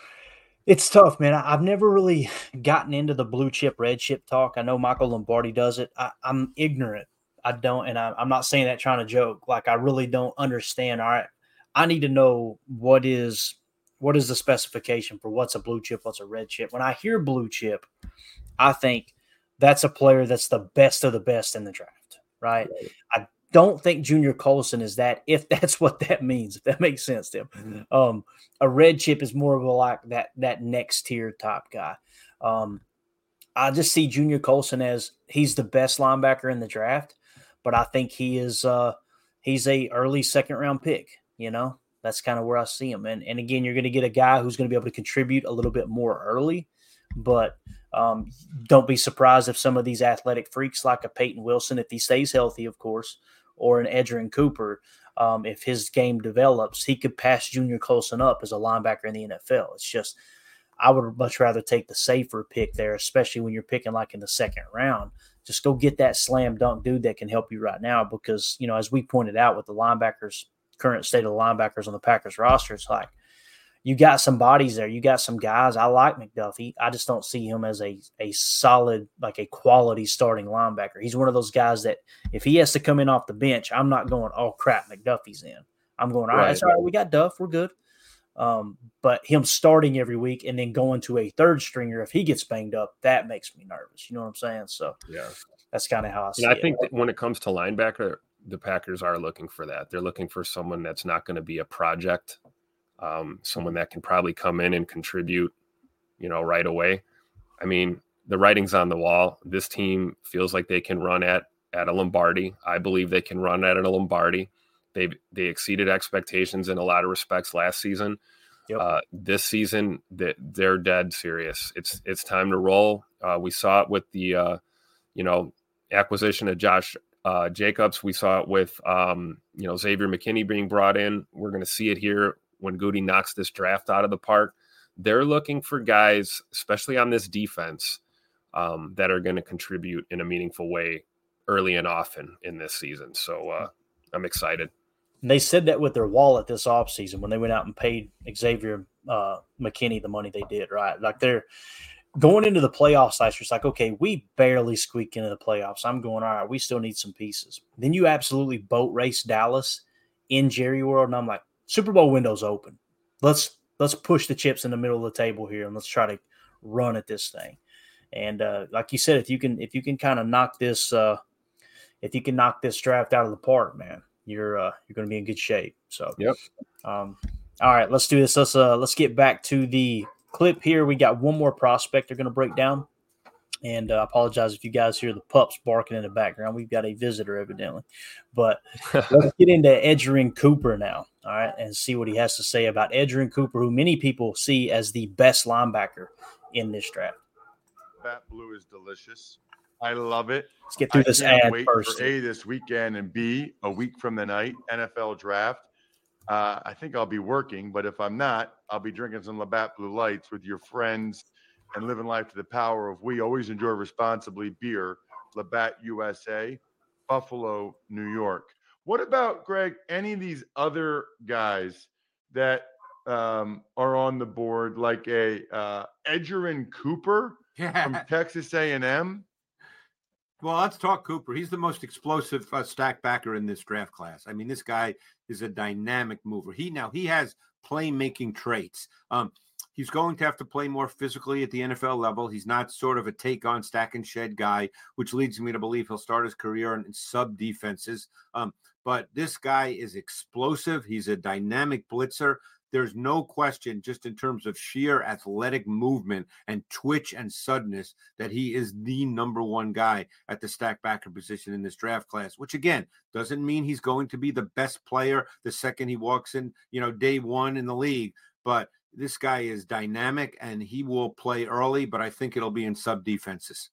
It's tough, man. I, I've never really gotten into the blue chip, red chip talk. I know Michael Lombardi does it. I, I'm ignorant. I don't, and I, I'm not saying that trying to joke. Like, I really don't understand. All right, I need to know what is what is the specification for what's a blue chip, what's a red chip. When I hear blue chip, I think that's a player that's the best of the best in the draft, right? Right. I don't think Junior Colson is that, if that's what that means, if that makes sense to him. Mm-hmm. Um, a red chip is more of a like that that next tier type guy. Um, I just see Junior Colson as he's the best linebacker in the draft, but I think he is uh, he's a early second round pick. You know, that's kind of where I see him. And and again, you're going to get a guy who's going to be able to contribute a little bit more early, but um, don't be surprised if some of these athletic freaks like a Peyton Wilson, if he stays healthy, of course, or an Edgerrin Cooper, um, if his game develops, he could pass Junior Colson up as a linebacker in the N F L. It's just, I would much rather take the safer pick there, especially when you're picking like in the second round. Just go get that slam dunk dude that can help you right now because, you know, as we pointed out with the linebackers, current state of the linebackers on the Packers roster, it's like you got some bodies there. You got some guys. I like McDuffie. I just don't see him as a, a solid, like a quality starting linebacker. He's one of those guys that if he has to come in off the bench, I'm not going, oh, crap, McDuffie's in. I'm going, all right, Right. it's all right. We got Duff. We're good. Um, but him starting every week and then going to a third stringer, if he gets banged up, that makes me nervous. You know what I'm saying? So Yeah. that's kind of how I see And I it. think that when it comes to linebacker, the Packers are looking for that. They're looking for someone that's not going to be a project, um, someone that can probably come in and contribute, you know, right away. I mean, the writing's on the wall. This team feels like they can run at at a Lombardi. I believe they can run at a Lombardi. They they exceeded expectations in a lot of respects last season. Yep. Uh, this season, that they're dead serious. It's it's time to roll. Uh, we saw it with the uh, you know acquisition of Josh uh, Jacobs. We saw it with um, you know Xavier McKinney being brought in. We're going to see it here when Goody knocks this draft out of the park. They're looking for guys, especially on this defense, um, that are going to contribute in a meaningful way early and often in this season. So uh, I'm excited. And they said that with their wallet this offseason when they went out and paid Xavier uh, McKinney the money they did, right? Like they're going into the playoffs last year. It's like, okay, we barely squeaked into the playoffs. I'm going, all right, we still need some pieces. Then you absolutely boat race Dallas in Jerry World. And I'm like, Super Bowl window's open. Let's let's push the chips in the middle of the table here and let's try to run at this thing. And uh, like you said, if you can if you can kind of knock this uh, if you can knock this draft out of the park, man, you're uh, you're going to be in good shape. So, Yep. Um, all right, let's do this. Let's uh, let's get back to the clip here. We got one more prospect they're going to break down, and uh, I apologize if you guys hear the pups barking in the background. We've got a visitor evidently, but let's get into Edgerrin Cooper now. All right, and see what he has to say about Edgerrin Cooper, who many people see as the best linebacker in this draft. Bat blue is delicious. I love it. Let's get through I this can't ad wait first. for A, this weekend, and B, a week from the night, N F L draft. Uh, I think I'll be working, but if I'm not, I'll be drinking some Labatt Blue Lights with your friends and living life to the power of we always enjoy responsibly beer, Labatt U S A, Buffalo, New York. What about, Greg, any of these other guys that um, are on the board, like a uh, Edgerrin Cooper Yeah. from Texas A and M? Well, let's talk Cooper. He's the most explosive uh, stack backer in this draft class. I mean, this guy is a dynamic mover. He now he has playmaking traits. Um, he's going to have to play more physically at the N F L level. He's not sort of a take on stack and shed guy, which leads me to believe he'll start his career in, in sub defenses. Um, but this guy is explosive. He's a dynamic blitzer. There's no question, just in terms of sheer athletic movement and twitch and suddenness, that he is the number one guy at the stack backer position in this draft class, which, again, doesn't mean he's going to be the best player the second he walks in, you know, day one in the league. But this guy is dynamic, and he will play early, but I think it'll be in sub defenses.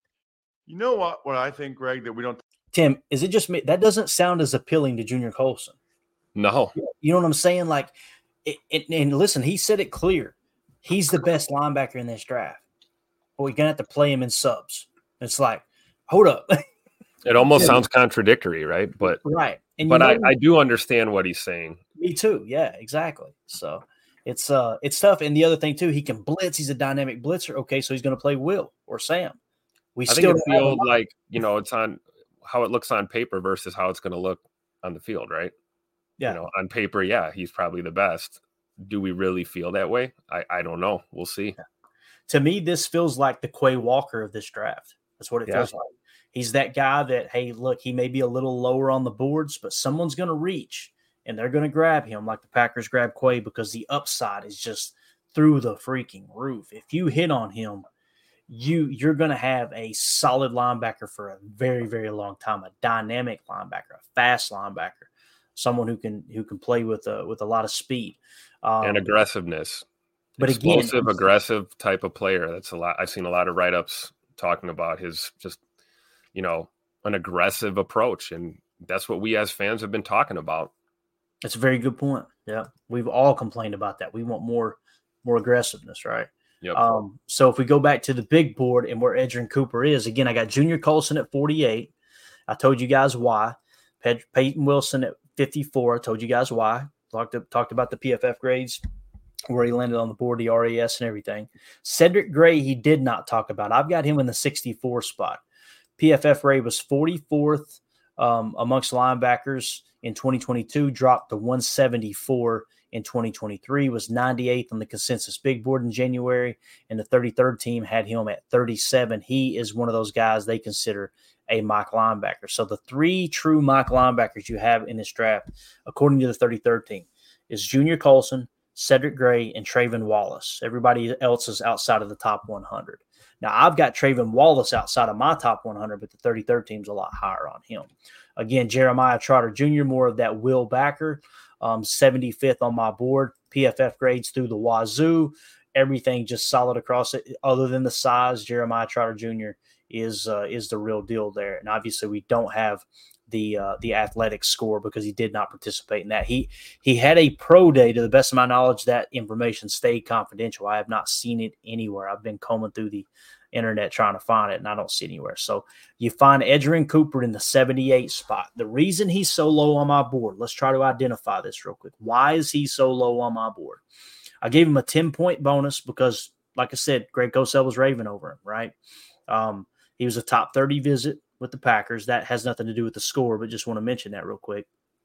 You know what, what I think, Greg, that we don't. Tim, is it just me? That doesn't sound as appealing to Junior Colson. No. You know what I'm saying? Like, It, it, and listen, he said it clear. He's the best linebacker in this draft. But we're going to have to play him in subs. It's like, hold up. It almost sounds contradictory, right? But right. And but you I, know, I do understand what he's saying. Me too. Yeah, exactly. So it's uh it's tough. And the other thing, too, he can blitz. He's a dynamic blitzer. Okay, so he's going to play Will or Sam. We I still think it feels like, you know, it's on how it looks on paper versus how it's going to look on the field, right? Yeah. You know, on paper, yeah, he's probably the best. Do we really feel that way? I, I don't know. We'll see. Yeah. To me, this feels like the Quay Walker of this draft. That's what it yeah. feels like. He's that guy that, hey, look, he may be a little lower on the boards, but someone's going to reach and they're going to grab him like the Packers grabbed Quay because the upside is just through the freaking roof. If you hit on him, you, you're going to have a solid linebacker for a very, very long time, a dynamic linebacker, a fast linebacker, someone who can who can play with a, with a lot of speed. Um, and aggressiveness. But Explosive, again, aggressive type of player. That's a lot. I've seen a lot of write-ups talking about his just, you know, an aggressive approach. And that's what we as fans have been talking about. That's a very good point. Yeah. We've all complained about that. We want more, more aggressiveness, right? Yep. Um, so if we go back to the big board and where Edgerrin Cooper is, again, I got Junior Colson at forty-eight. I told you guys why. Pey- Peyton Wilson at fifty-four. I told you guys why. Talked, to, talked about the P F F grades, where he landed on the board, the R A S and everything. Cedric Gray, he did not talk about. I've got him in the sixty-four spot. P F F grade was forty-fourth um, amongst linebackers in twenty twenty-two, dropped to one seventy-four in twenty twenty-three, was ninety-eighth on the consensus big board in January, and the thirty-third team had him at thirty-seven. He is one of those guys they consider a mock linebacker. So the three true mock linebackers you have in this draft, according to the thirty-third team, is Junior Colson, Cedric Gray, and Trayvon Wallace. Everybody else is outside of the top one hundred. Now, I've got Trayvon Wallace outside of my top one hundred, but the thirty-third team's a lot higher on him. Again, Jeremiah Trotter Junior, more of that will backer, um, seventy-fifth on my board. P F F grades through the wazoo. Everything just solid across it. Other than the size, Jeremiah Trotter Junior is uh, is the real deal there. And obviously, we don't have the uh, the athletic score because he did not participate in that. He he had a pro day. To the best of my knowledge, that information stayed confidential. I have not seen it anywhere. I've been combing through the internet trying to find it, and I don't see it anywhere. So you find Edgerrin Cooper in the seventy-eight spot. The reason he's so low on my board, let's try to identify this real quick. Why is he so low on my board? I gave him a ten-point bonus because, like I said, Greg Cosell was raving over him, right? Um, he was a top thirty visit with the Packers. That has nothing to do with the score, but just want to mention that real quick.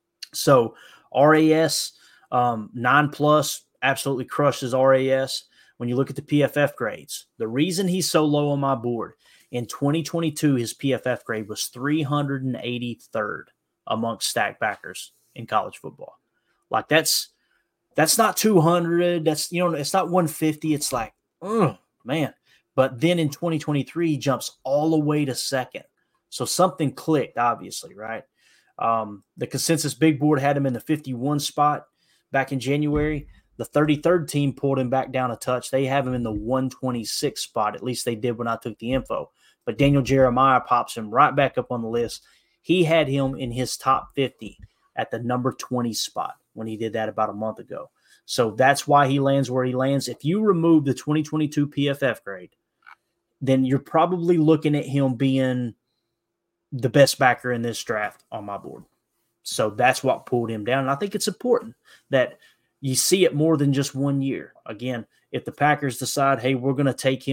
So R A S, um, nine plus, absolutely crushes R A S. When you look at the P F F grades, the reason he's so low on my board, in twenty twenty-two, his P F F grade was three hundred eighty-third amongst stack backers in college football. Like that's that's not two hundred. That's, you know, it's not one fifty. It's like, oh man. But then in twenty twenty-three, he jumps all the way to second. So something clicked, obviously, right? Um, the consensus big board had him in the fifty-one spot back in January. The thirty-third team pulled him back down a touch. They have him in the one twenty-six spot. At least they did when I took the info. But Daniel Jeremiah pops him right back up on the list. He had him in his top fifty at the number twenty spot when he did that about a month ago. So that's why he lands where he lands. If you remove the twenty twenty-two P F F grade, then you're probably looking at him being the best backer in this draft on my board. So that's what pulled him down. And I think it's important that you see it more than just one year. Again, if the Packers decide, hey, we're going to take him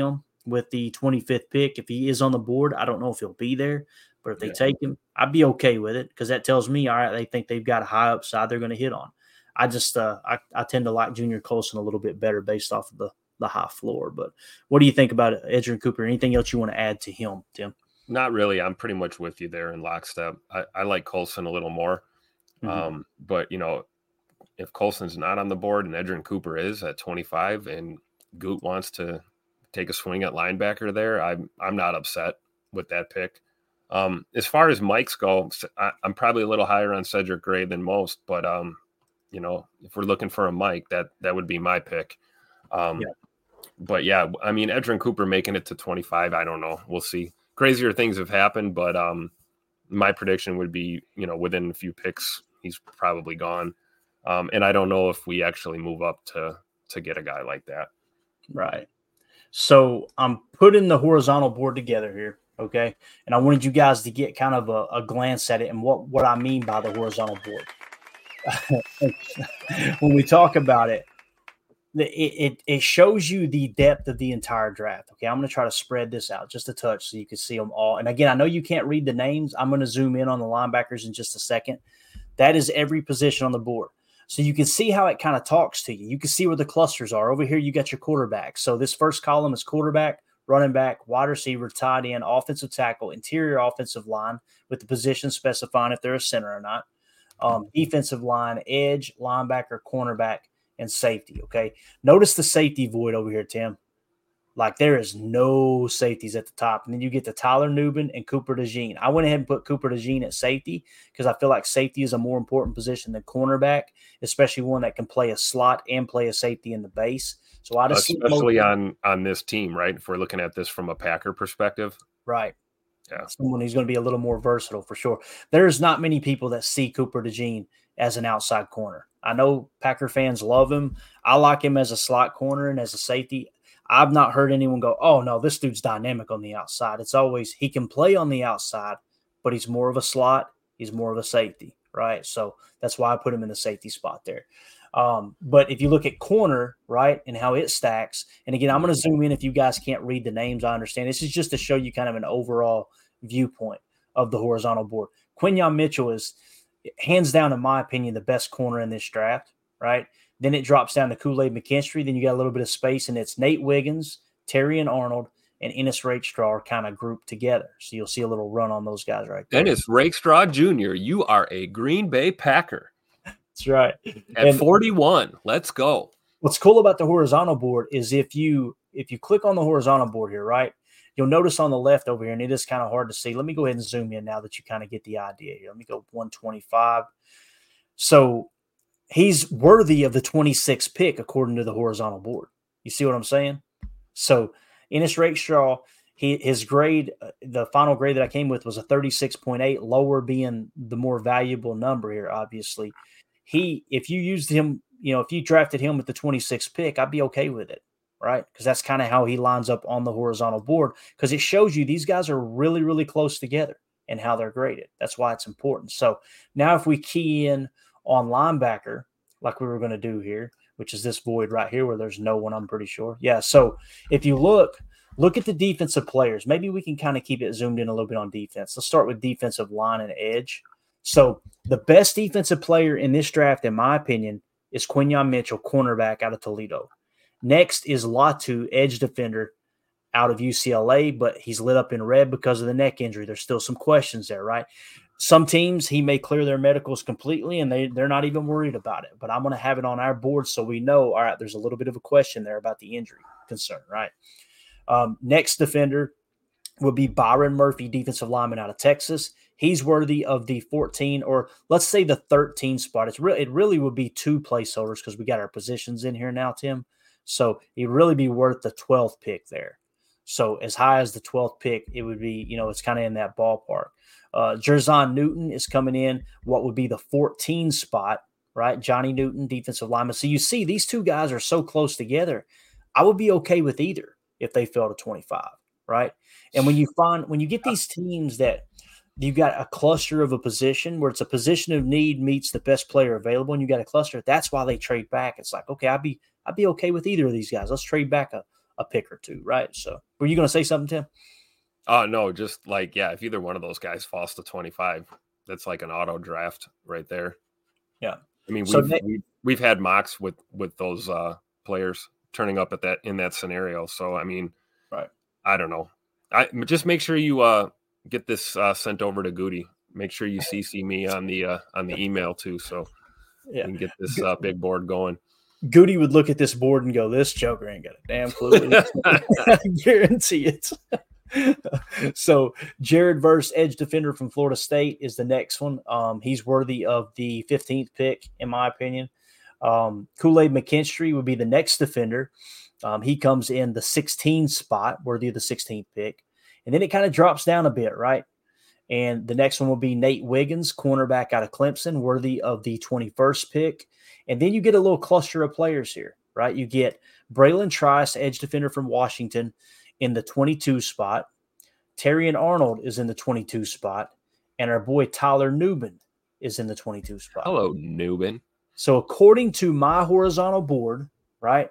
with the twenty-fifth pick. If he is on the board, I don't know if he'll be there, but if they Yeah. take him, I'd be okay with it because that tells me, all right, they think they've got a high upside they're going to hit on. I just uh, I, I tend to like Junior Colson a little bit better based off of the, the high floor. But what do you think about Edgerrin Cooper? Anything else you want to add to him, Tim? Not really. I'm pretty much with you there in lockstep. I, I like Colson a little more. Mhm. Um, but, you know, if Colson's not on the board and Edgerrin Cooper is at twenty-five and Goot wants to take a swing at linebacker there, I'm, I'm not upset with that pick. Um, as far as Mikes go, I, I'm probably a little higher on Cedric Gray than most, but, um, you know, if we're looking for a Mike, that, that would be my pick. Um, Yeah. But, yeah, I mean, Edgerrin Cooper making it to twenty-five, I don't know. We'll see. Crazier things have happened, but um, my prediction would be, you know, within a few picks, he's probably gone. Um, and I don't know if we actually move up to to get a guy like that. Right. So I'm putting the horizontal board together here, okay? And I wanted you guys to get kind of a, a glance at it and what, what I mean by the horizontal board. When we talk about it, it, it, it shows you the depth of the entire draft, okay? I'm going to try to spread this out just a touch so you can see them all. And again, I know you can't read the names. I'm going to zoom in on the linebackers in just a second. That is every position on the board. So you can see how it kind of talks to you. You can see where the clusters are. Over here, you got your quarterback. So this first column is quarterback, running back, wide receiver, tight end, offensive tackle, interior offensive line with the position specifying if they're a center or not. Um, defensive line, edge, linebacker, cornerback, and safety, okay? Notice the safety void over here, Tim. Like there is no safeties at the top. And then you get to Tyler Nubin and Cooper DeJean. I went ahead and put Cooper DeJean at safety because I feel like safety is a more important position than cornerback, especially one that can play a slot and play a safety in the base. So I just Especially on, on this team, right? If we're looking at this from a Packer perspective. Right. Yeah. Someone who's going to be a little more versatile for sure. There's not many people that see Cooper DeJean as an outside corner. I know Packer fans love him. I like him as a slot corner and as a safety. I've not heard anyone go, oh, no, this dude's dynamic on the outside. It's always he can play on the outside, but he's more of a slot. He's more of a safety, right? So that's why I put him in the safety spot there. Um, but if you look at corner, right, and how it stacks, and again, I'm going to zoom in if you guys can't read the names. I understand. This is just to show you kind of an overall viewpoint of the horizontal board. Quinyon Mitchell is hands down, in my opinion, the best corner in this draft, right? Then it drops down to Kool-Aid McKinstry. Then you got a little bit of space, and it's Nate Wiggins, Terry and Arnold, and Ennis Rakestraw are kind of grouped together. So you'll see a little run on those guys right there. Ennis Rakestraw Junior, you are a Green Bay Packer. That's right. At And forty-one, let's go. what's cool about the horizontal board is if you if you click on the horizontal board here, right, you'll notice on the left over here, and it is kind of hard to see. Let me go ahead and zoom in now that you kind of get the idea here. Let me go one twenty-five. So he's worthy of the twenty-sixth pick according to the horizontal board. You see what I'm saying? So Ennis Rakestraw, he his grade, the final grade that I came with was a thirty-six point eight, lower being the more valuable number here, obviously. He, if you used him, you know, if you drafted him with the twenty-sixth pick, I'd be okay with it, right? Because that's kind of how he lines up on the horizontal board because it shows you these guys are really, really close together and how they're graded. That's why it's important. So now if we key in on linebacker, like we were going to do here, which is this void right here where there's no one, I'm pretty sure. Yeah, so if you look, look at the defensive players. Maybe we can kind of keep it zoomed in a little bit on defense. Let's start with defensive line and edge. So the best defensive player in this draft, in my opinion, is Quinyon Mitchell, cornerback out of Toledo. Next is Latu, edge defender out of U C L A, but he's lit up in red because of the neck injury. There's still some questions there, right? Some teams, he may clear their medicals completely, and they, they're not even worried about it. But I'm going to have it on our board so we know, all right, there's a little bit of a question there about the injury concern, right? Um, next defender would be Byron Murphy, defensive lineman out of Texas. He's worthy of the fourteen, or let's say the thirteen spot. It's re- it really would be two placeholders because we got our positions in here now, Tim. So it'd really be worth the twelfth pick there. So as high as the twelfth pick, it would be, you know, it's kind of in that ballpark. Uh, Jerzon Newton is coming in what would be the fourteen spot, right? Johnny Newton, defensive lineman. So you see these two guys are so close together. I would be okay with either if they fell to twenty-five, right? And when you find, when you get these teams that you've got a cluster of a position where it's a position of need meets the best player available and you got a cluster, that's why they trade back. It's like, okay, I'd be, I'd be okay with either of these guys. Let's trade back a, a pick or two, right? So were you going to say something, Tim? Oh, no, just like, yeah, if either one of those guys falls to twenty-five, that's like an auto draft right there. Yeah. I mean, So we've, Nick- we've, we've had mocks with, with those uh, players turning up at that, in that scenario. So, I mean, right. I don't know. I just make sure you uh, get this uh, sent over to Goody. Make sure you C C me on the, uh, on the email too. So Yeah. we can get this uh, big board going. Goody would look at this board and go, this joker ain't got a damn clue. I guarantee it. So Jared Verse, edge defender from Florida State, is the next one. Um, he's worthy of the fifteenth pick, in my opinion. Um, Kool-Aid McKinstry would be the next defender. Um, he comes in the sixteenth spot, worthy of the sixteenth pick. And then it kind of drops down a bit, right? And the next one will be Nate Wiggins, cornerback out of Clemson, worthy of the twenty-first pick. And then you get a little cluster of players here, right? You get Braylon Trice, edge defender from Washington, in the twenty-two spot. Terrion Arnold is in the twenty-two spot. And our boy Tyler Nubin is in the twenty-two spot. Hello, Nubin. So according to my horizontal board, right,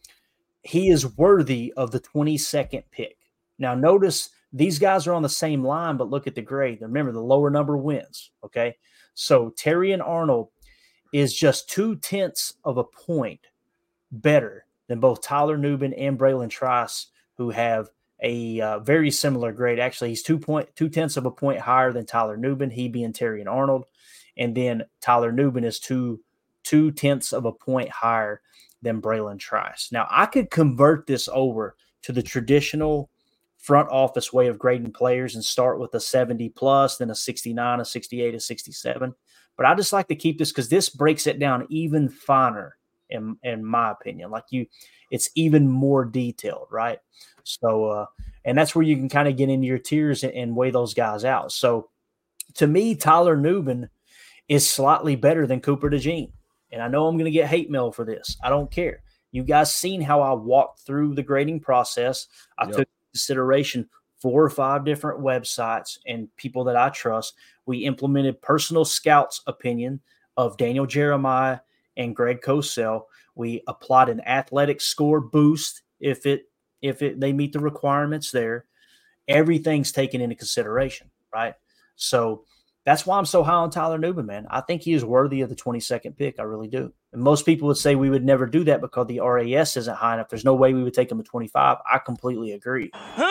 he is worthy of the twenty-second pick. Now notice these guys are on the same line, but look at the grade. Remember, the lower number wins, okay? So Terrion Arnold is just two-tenths of a point better than both Tyler Nubin and Braylon Trice, who have a uh, very similar grade. Actually, he's two point two tenths of a point higher than Tyler Nubin, he being Terrion Arnold, and then Tyler Nubin is two two tenths of a point higher than Braylon Trice. Now, I could convert this over to the traditional front office way of grading players and start with a seventy plus, then a sixty-nine, a sixty-eight, a sixty-seven. But I just like to keep this because this breaks it down even finer, in in my opinion. Like you, it's even more detailed, right? So, uh, and that's where you can kind of get into your tiers and, and weigh those guys out. So, to me, Tyler Nubin is slightly better than Cooper DeJean. And I know I'm going to get hate mail for this. I don't care. You guys seen how I walked through the grading process. I Yep. took into consideration four or five different websites and people that I trust. We implemented personal scouts' opinion of Daniel Jeremiah and Greg Cosell. We applied an athletic score boost if it if it they meet the requirements there. Everything's taken into consideration, right? So that's why I'm so high on Tyler Nubin, man. I think he is worthy of the twenty-second pick. I really do. And most people would say we would never do that because the R A S isn't high enough. There's no way we would take him at twenty-five. I completely agree.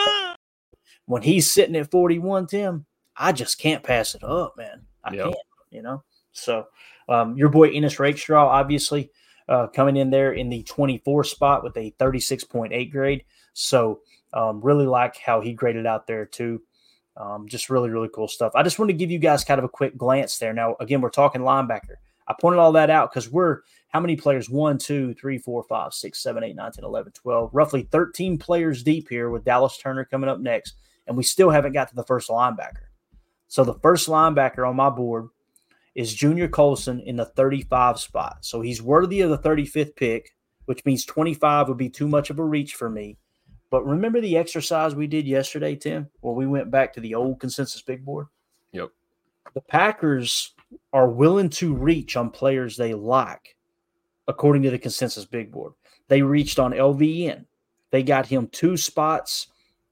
When he's sitting at forty-one, Tim, I just can't pass it up, man. I Yep. can't, you know. So um, your boy Ennis Rakestraw, obviously, uh, coming in there in the twenty-four spot with a thirty-six point eight grade. So um, really like how he graded out there too. Um, just really, really cool stuff. I just want to give you guys kind of a quick glance there. Now, again, we're talking linebacker. I pointed all that out because we're how many players? One, two, three, four, five, six, seven, eight, nine, ten, eleven, twelve. Roughly thirteen players deep here with Dallas Turner coming up next. And we still haven't got to the first linebacker. So the first linebacker on my board is Junior Colson in the thirty-five spot. So he's worthy of the thirty-fifth pick, which means twenty-five would be too much of a reach for me. But remember the exercise we did yesterday, Tim, where we went back to the old consensus big board? Yep. The Packers are willing to reach on players they like, according to the consensus big board. They reached on L V N. They got him two spots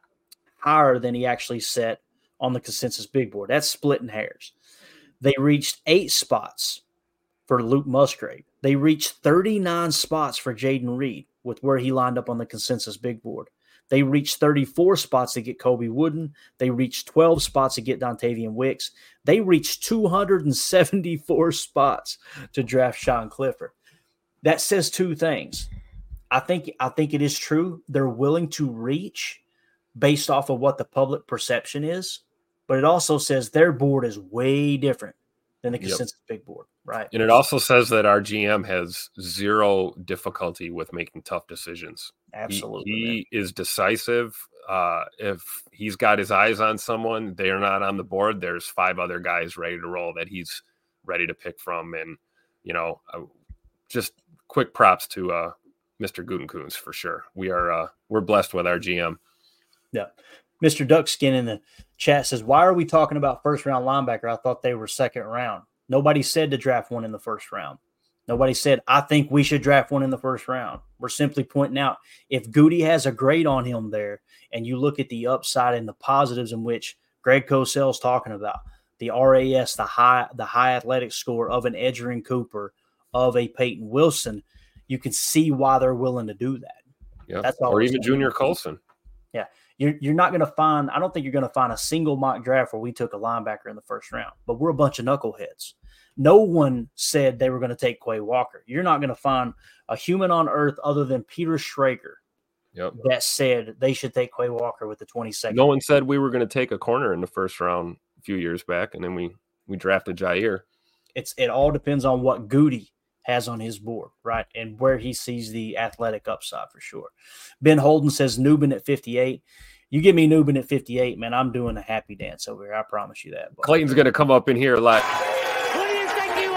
higher than he actually set on the consensus big board. That's splitting hairs. They reached eight spots for Luke Musgrave. They reached thirty-nine spots for Jaden Reed with where he lined up on the consensus big board. They reached thirty-four spots to get Kobe Wooden. They reached twelve spots to get Dontavian Wicks. They reached two hundred seventy-four spots to draft Sean Clifford. That says two things. I think I think it is true. They're willing to reach based off of what the public perception is, but it also says their board is way different than the consensus yep. big board, right? And it also says that our G M has zero difficulty with making tough decisions. Absolutely. He, he is decisive. Uh, if he's got his eyes on someone, they are not on the board. There's five other guys ready to roll that he's ready to pick from. And, you know, uh, just quick props to uh, Mister Gutekunst for sure. We are, uh, we're blessed with our G M. Yeah. Mister Duckskin in the chat says, why are we talking about first round linebacker? I thought they were second round. Nobody said to draft one in the first round. Nobody said, I think we should draft one in the first round. We're simply pointing out if Goody has a grade on him there, and you look at the upside and the positives in which Greg Cosell's talking about, the R A S, the high the high athletic score of an Edgerrin Cooper, of a Peyton Wilson, you can see why they're willing to do that. Yeah, That's all or even Junior Colson. Yeah, you're, you're not going to find – I don't think you're going to find a single mock draft where we took a linebacker in the first round, but we're a bunch of knuckleheads. No one said they were going to take Quay Walker. You're not going to find a human on earth other than Peter Schrager yep. that said they should take Quay Walker with the twenty-second. No one said we were going to take a corner in the first round a few years back, and then we, we drafted Jair. It's It all depends on what Goody has on his board, right, and where he sees the athletic upside for sure. Ben Holden says Nubin at fifty-eight. You give me Nubin at fifty-eight, man, I'm doing a happy dance over here. I promise you that. But Clayton's going to come up in here like, Who do you think you are?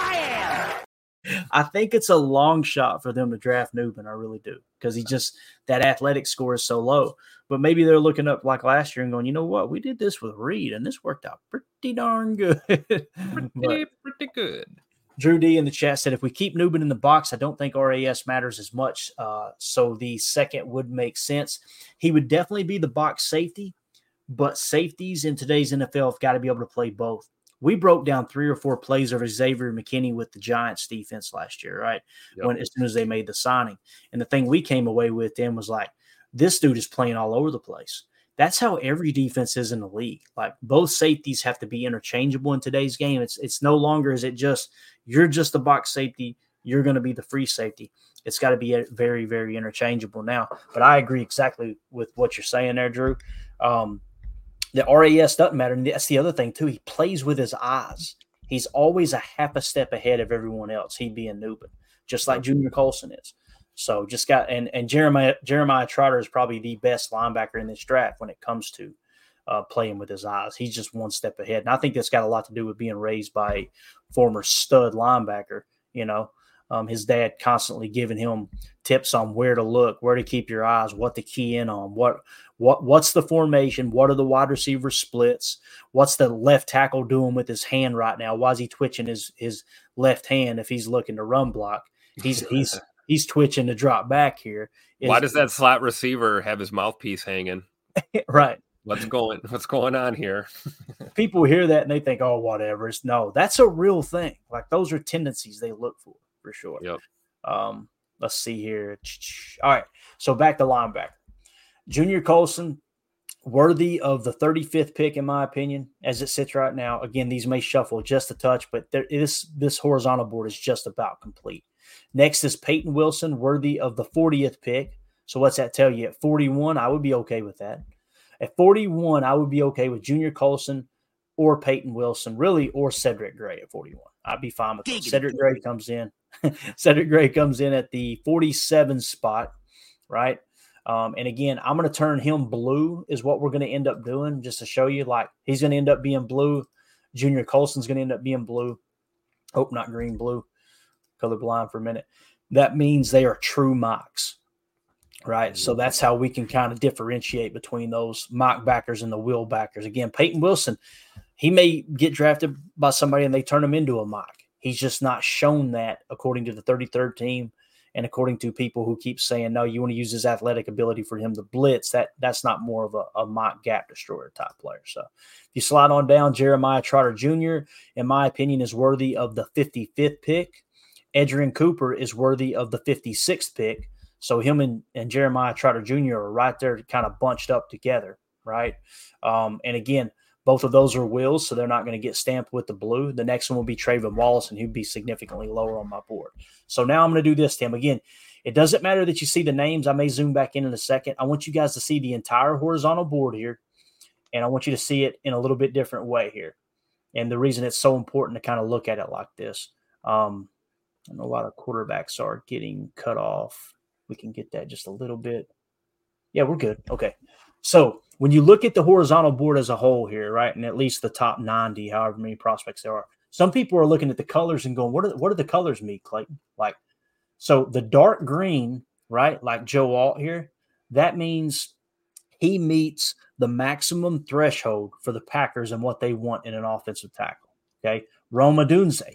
I am. I think it's a long shot for them to draft Nubin. I really do, because he just – that athletic score is so low. But maybe they're looking up like last year and going, you know what, we did this with Reed, and this worked out pretty darn good. pretty, pretty good. Drew D in the chat said, if we keep Nubin in the box, I don't think R A S matters as much. Uh, so the second would make sense. He would definitely be the box safety, but safeties in today's N F L have got to be able to play both. We broke down three or four plays over Xavier McKinney with the Giants defense last year, right? Yep. When as soon as they made the signing. And the thing we came away with then was like, this dude is playing all over the place. That's how every defense is in the league. Like, both safeties have to be interchangeable in today's game. It's it's no longer is it just you're just the box safety, you're going to be the free safety. It's got to be very, very interchangeable now. But I agree exactly with what you're saying there, Drew. Um, the R A S doesn't matter. And that's the other thing, too. He plays with his eyes. He's always a half a step ahead of everyone else, he being Nubin, just like Junior Colson is. So just got and and Jeremiah Jeremiah Trotter is probably the best linebacker in this draft when it comes to uh, playing with his eyes. He's just one step ahead, and I think that's got a lot to do with being raised by a former stud linebacker. You know, um, his dad constantly giving him tips on where to look, where to keep your eyes, what to key in on, what what what's the formation, what are the wide receiver splits, what's the left tackle doing with his hand right now? Why is he twitching his his left hand if he's looking to run block? He's he's He's twitching to drop back here. Is, Why does that slot receiver have his mouthpiece hanging? Right. What's going What's going on here? People hear that and they think, oh, whatever. It's, no, that's a real thing. Like, those are tendencies they look for, for sure. Yep. Um, let's see here. All right. So back to linebacker. Junior Colson, worthy of the thirty-fifth pick, in my opinion, as it sits right now. Again, these may shuffle just a touch, but there, this, this horizontal board is just about complete. Next is Peyton Wilson, worthy of the fortieth pick. So what's that tell you? At forty-one, I would be okay with that. At forty-one, I would be okay with Junior Colson or Peyton Wilson, really, or Cedric Gray at forty-one. I'd be fine with that. Cedric Gray comes in. Cedric Gray comes in at the forty-seven spot, right? Um, and again, I'm going to turn him blue is what we're going to end up doing, just to show you, like, he's going to end up being blue. Junior Colson's going to end up being blue. Oh, not green, blue. Colorblind for a minute. That means they are true mocks, right? So that's how we can kind of differentiate between those mock backers and the will backers. Again, Peyton Wilson, he may get drafted by somebody and they turn him into a mock. He's just not shown that according to the thirty-third team and according to people who keep saying, no, you want to use his athletic ability for him to blitz. That That's not more of a, a mock gap destroyer type player. So if you slide on down, Jeremiah Trotter Junior, in my opinion, is worthy of the fifty-fifth pick. Edgerrin Cooper is worthy of the fifty-sixth pick. So him and, and Jeremiah Trotter Junior are right there kind of bunched up together, right? Um, and again, both of those are wills, so they're not going to get stamped with the blue. The next one will be Trayvon Wallace, and he'd be significantly lower on my board. So now I'm going to do this, Tim. Again, it doesn't matter that you see the names. I may zoom back in in a second. I want you guys to see the entire horizontal board here, and I want you to see it in a little bit different way here. And the reason it's so important to kind of look at it like this, um, I know a lot of quarterbacks are getting cut off. We can get that just a little bit. Yeah, we're good. Okay. So when you look at the horizontal board as a whole here, right, and at least the top ninety, however many prospects there are, some people are looking at the colors and going, what are, what do the colors mean, Clayton? Like, so the dark green, right, like Joe Alt here, that means he meets the maximum threshold for the Packers and what they want in an offensive tackle. Okay. Rome Odunze,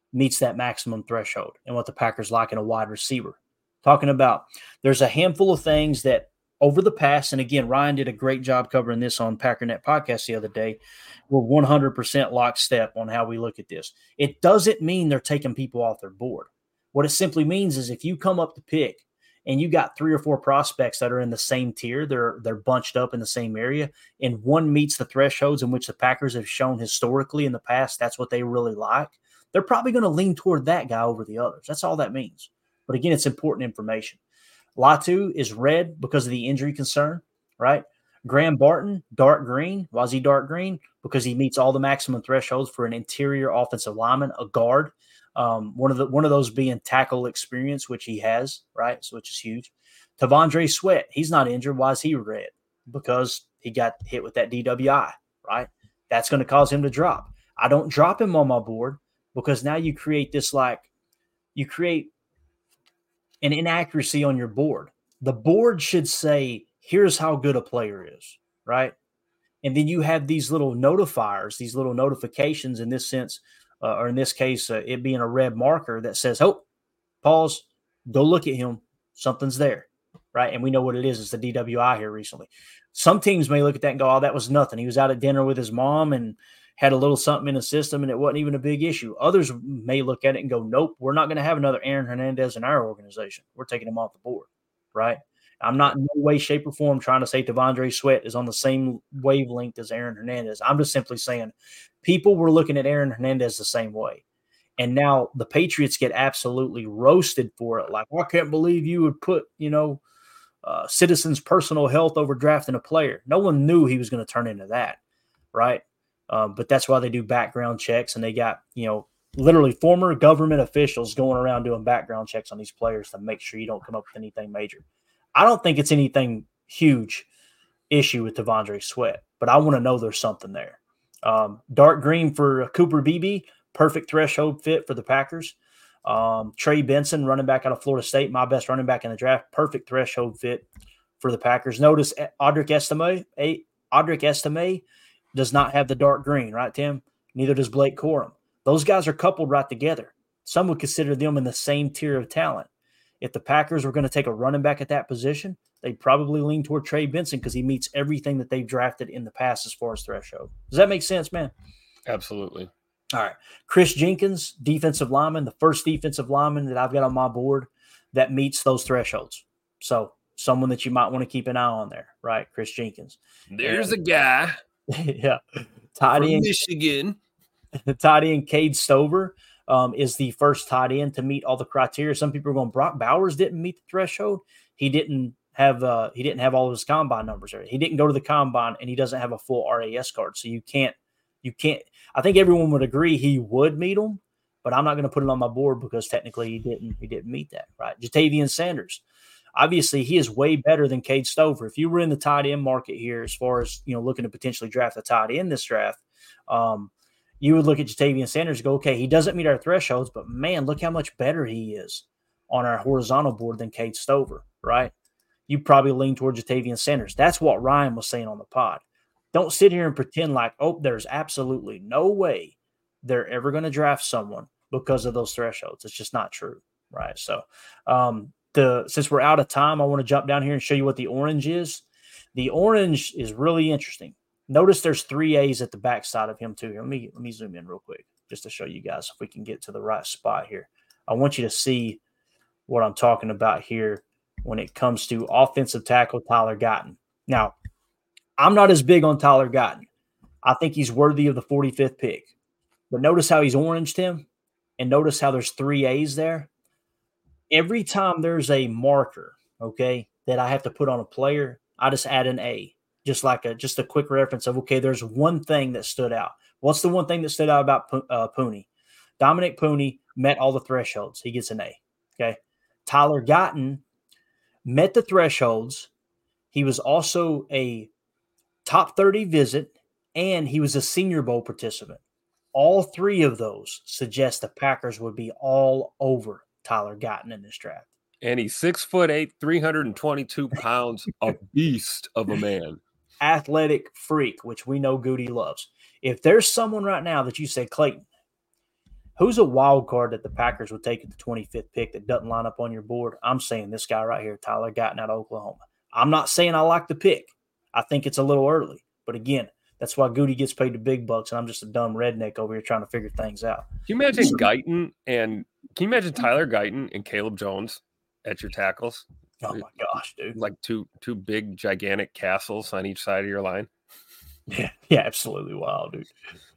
meets that maximum threshold and what the Packers like in a wide receiver. Talking about there's a handful of things that over the past, and again, Ryan did a great job covering this on Packernet podcast the other day. We're one hundred percent lockstep on how we look at this. It doesn't mean they're taking people off their board. What it simply means is if you come up to pick and you got three or four prospects that are in the same tier, they're they're bunched up in the same area, and one meets the thresholds in which the Packers have shown historically in the past that's what they really like, they're probably going to lean toward that guy over the others. That's all that means. But again, it's important information. Latu is red because of the injury concern, right? Graham Barton, dark green. Why is he dark green? Because he meets all the maximum thresholds for an interior offensive lineman, a guard. Um, one of the one of those being tackle experience, which he has, right? So which is huge. T'Vondre Sweat, he's not injured. Why is he red? Because he got hit with that D W I, right? That's going to cause him to drop. I don't drop him on my board because now you create this like you create an inaccuracy on your board. The board should say, here's how good a player is, right? And then you have these little notifiers, these little notifications in this sense, uh, or in this case, uh, it being a red marker that says, oh, pause, go look at him. Something's there, right? And we know what it is. It's the D W I here recently. Some teams may look at that and go, oh, that was nothing. He was out at dinner with his mom and had a little something in the system and it wasn't even a big issue. Others may look at it and go, nope, we're not going to have another Aaron Hernandez in our organization. We're taking him off the board, right? I'm not in no way, shape, or form trying to say T'Vondre Sweat is on the same wavelength as Aaron Hernandez. I'm just simply saying people were looking at Aaron Hernandez the same way. And now the Patriots get absolutely roasted for it. Like, well, I can't believe you would put, you know, uh, citizens' personal health over drafting a player. No one knew he was going to turn into that, right? Um, but that's why they do background checks, and they got, you know, literally former government officials going around doing background checks on these players to make sure you don't come up with anything major. I don't think it's anything huge issue with T'Vondre Sweat, but I want to know there's something there. Um, dark green for Cooper Beebe, perfect threshold fit for the Packers. Um, Trey Benson, running back out of Florida State, my best running back in the draft, perfect threshold fit for the Packers. Notice Audric Estime, Audric Estime does not have the dark green, right, Tim? Neither does Blake Corum. Those guys are coupled right together. Some would consider them in the same tier of talent. If the Packers were going to take a running back at that position, they'd probably lean toward Trey Benson because he meets everything that they've drafted in the past as far as threshold. Does that make sense, man? Absolutely. All right. Chris Jenkins, defensive lineman, the first defensive lineman that I've got on my board that meets those thresholds. So someone that you might want to keep an eye on there, right? Chris Jenkins. There's and, a guy. yeah. Tight end, Michigan. Tight end Cade Stover um, is the first tight end to meet all the criteria. Some people are going, Brock Bowers didn't meet the threshold. He didn't have uh, he didn't have all of his combine numbers there. He didn't go to the combine, and he doesn't have a full R A S card. So you can't you can't. I think everyone would agree he would meet them, but I'm not going to put it on my board because technically he didn't he didn't meet that, right? Jatavian Sanders. Obviously, he is way better than Cade Stover. If you were in the tight end market here, as far as, you know, looking to potentially draft a tight end this draft, um, you would look at Jatavian Sanders and go, okay, he doesn't meet our thresholds, but man, look how much better he is on our horizontal board than Cade Stover, right? You probably lean toward Jatavian Sanders. That's what Ryan was saying on the pod. Don't sit here and pretend like, oh, there's absolutely no way they're ever going to draft someone because of those thresholds. It's just not true, right? So, um, The, since we're out of time, I want to jump down here and show you what the orange is. The orange is really interesting. Notice there's three A's at the backside of him too. Here, let me let me zoom in real quick just to show you guys if we can get to the right spot here. I want you to see what I'm talking about here when it comes to offensive tackle Tyler Guyton. Now, I'm not as big on Tyler Guyton. I think he's worthy of the forty-fifth pick. But notice how he's oranged him, and notice how there's three A's there. Every time there's a marker, okay, that I have to put on a player, I just add an A, just like a just a quick reference of, okay, there's one thing that stood out. What's the one thing that stood out about uh, Pooney? Dominic Pooney met all the thresholds. He gets an A, okay? Tyler Guyton met the thresholds. He was also a top thirty visit, and he was a Senior Bowl participant. All three of those suggest the Packers would be all over Tyler Guyton in this draft. And he's six foot eight, three hundred twenty-two pounds, a beast of a man. Athletic freak, which we know Goody loves. If there's someone right now that you say, Clayton, Who's a wild card that the Packers would take at the twenty-fifth pick that doesn't line up on your board? I'm saying this guy right here, Tyler Guyton out of Oklahoma. I'm not saying I like the pick. I think it's a little early. But again, that's why Goody gets paid the big bucks, and I'm just a dumb redneck over here trying to figure things out. Can you imagine Guyton and can you imagine Tyler Guyton and Caleb Jones at your tackles? Oh my gosh, dude! Like two two big gigantic castles on each side of your line. Yeah, yeah, absolutely wild, dude.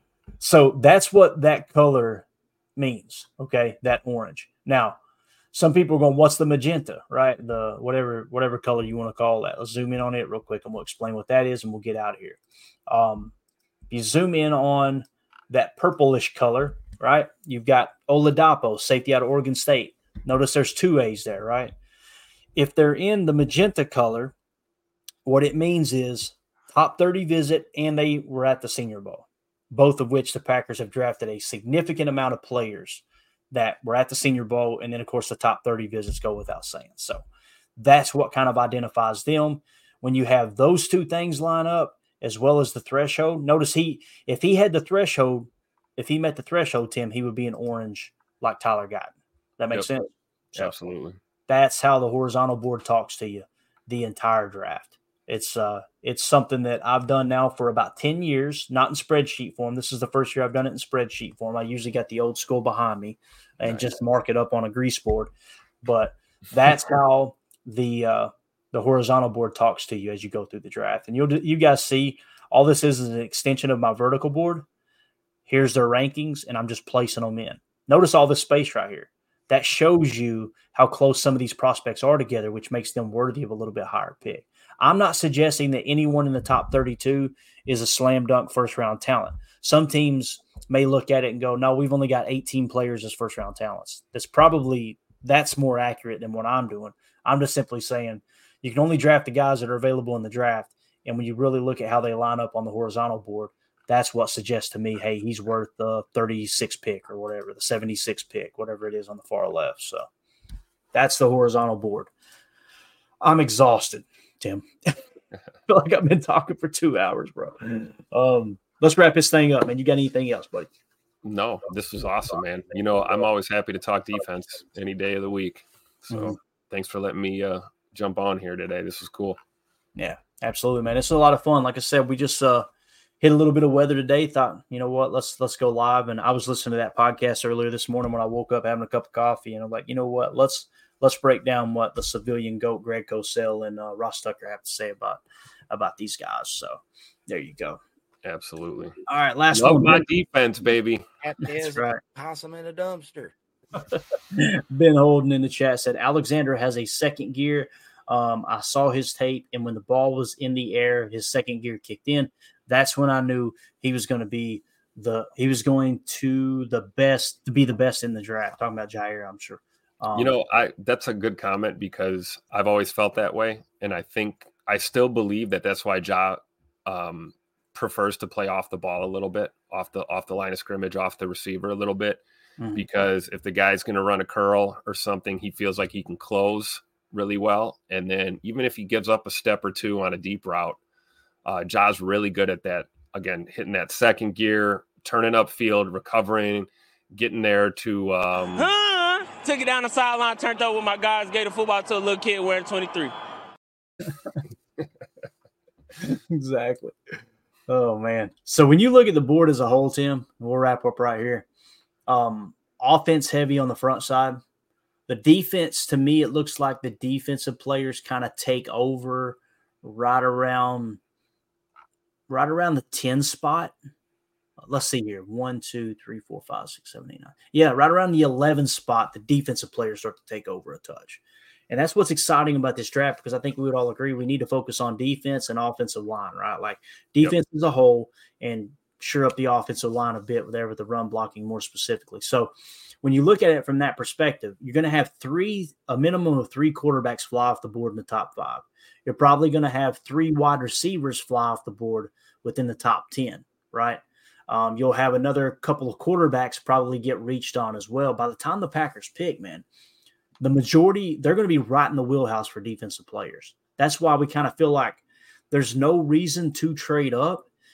So that's what that color means. Okay, that orange. Now, some people are going, "What's the magenta?" Right? The whatever whatever color you want to call that. Let's zoom in on it real quick, and we'll explain what that is, and we'll get out of here. Um, if you zoom in on that purplish color, right? You've got Oladapo, safety out of Oregon State. Notice there's two A's there, right? If they're in the magenta color, what it means is top thirty visit, and they were at the Senior Bowl, both of which the Packers have drafted a significant amount of players that were at the Senior Bowl, and then, of course, the top thirty visits go without saying. So that's what kind of identifies them. When you have those two things line up, as well as the threshold, notice he if he had the threshold, if he met the threshold, Tim, he would be an orange like Tyler Guyton. That makes Yep. sense? So Absolutely. that's how the horizontal board talks to you the entire draft. It's uh, it's something that I've done now for about ten years, not in spreadsheet form. This is the first year I've done it in spreadsheet form. I usually got the old school behind me and Nice. just mark it up on a grease board. But that's how the uh, the horizontal board talks to you as you go through the draft. And you'll you guys see all this is, is an extension of my vertical board. Here's their rankings, and I'm just placing them in. Notice all this space right here. That shows you how close some of these prospects are together, which makes them worthy of a little bit higher pick. I'm not suggesting that anyone in the top thirty-two is a slam dunk first round talent. Some teams may look at it and go, no, we've only got eighteen players as first round talents. That's probably, that's more accurate than what I'm doing. I'm just simply saying you can only draft the guys that are available in the draft. And when you really look at how they line up on the horizontal board, that's what suggests to me, hey, he's worth the thirty-six pick or whatever, the seventy-six pick, whatever it is on the far left. So that's the horizontal board. I'm exhausted, Tim. I feel like I've been talking for two hours, bro. Um, let's wrap this thing up, man. You got anything else, buddy? No, this was awesome, man. You know, I'm always happy to talk defense any day of the week. So Mhm. thanks for letting me uh, jump on here today. This was cool. Yeah, absolutely, man. It's a lot of fun. Like I said, we just uh, hit a little bit of weather today. Thought, you know what, let's let's go live. And I was listening to that podcast earlier this morning when I woke up having a cup of coffee, and I'm like, you know what, let's let's break down what the civilian GOAT, Greg Cosell, and uh, Ross Tucker have to say about about these guys. So there you go. Absolutely. All right, last Love one. my defense, baby. That That's is right. a possum in a dumpster. Ben Holden in the chat said Alexander has a second gear. Um, I saw his tape, and when the ball was in the air, his second gear kicked in. That's when I knew he was going to be the he was going to the best to be the best in the draft. Talking about Jair, I'm sure. Um, You know, I that's a good comment because I've always felt that way, and I think I still believe that that's why Ja um, prefers to play off the ball a little bit, off the off the line of scrimmage, off the receiver a little bit, Mhm. because if the guy's going to run a curl or something, he feels like he can close really well, and then even if he gives up a step or two on a deep route, uh, Ja's really good at that. Again, hitting that second gear, turning upfield, recovering, getting there to. Um, Huh? Took it down the sideline, turned over with my guys, gave the football to a little kid wearing twenty-three. Exactly. Oh man. So when you look at the board as a whole, Tim, we'll wrap up right here. Um, offense heavy on the front side. The defense, to me, it looks like the defensive players kind of take over right around right around the ten spot. Let's see here. One, two, three, four, five, six, seven, eight, nine. Yeah, right around the eleven spot, the defensive players start to take over a touch. And that's what's exciting about this draft, because I think we would all agree we need to focus on defense and offensive line, right? Like defense yep. as a whole, and shore up the offensive line a bit with with the run blocking more specifically. So when you look at it from that perspective, you're going to have three, a minimum of three quarterbacks fly off the board in the top five. You're probably going to have three wide receivers fly off the board within the top ten, right? Um, you'll have another couple of quarterbacks probably get reached on as well. By the time the Packers pick, man, the majority, they're going to be right in the wheelhouse for defensive players. That's why we kind of feel like there's no reason to trade up.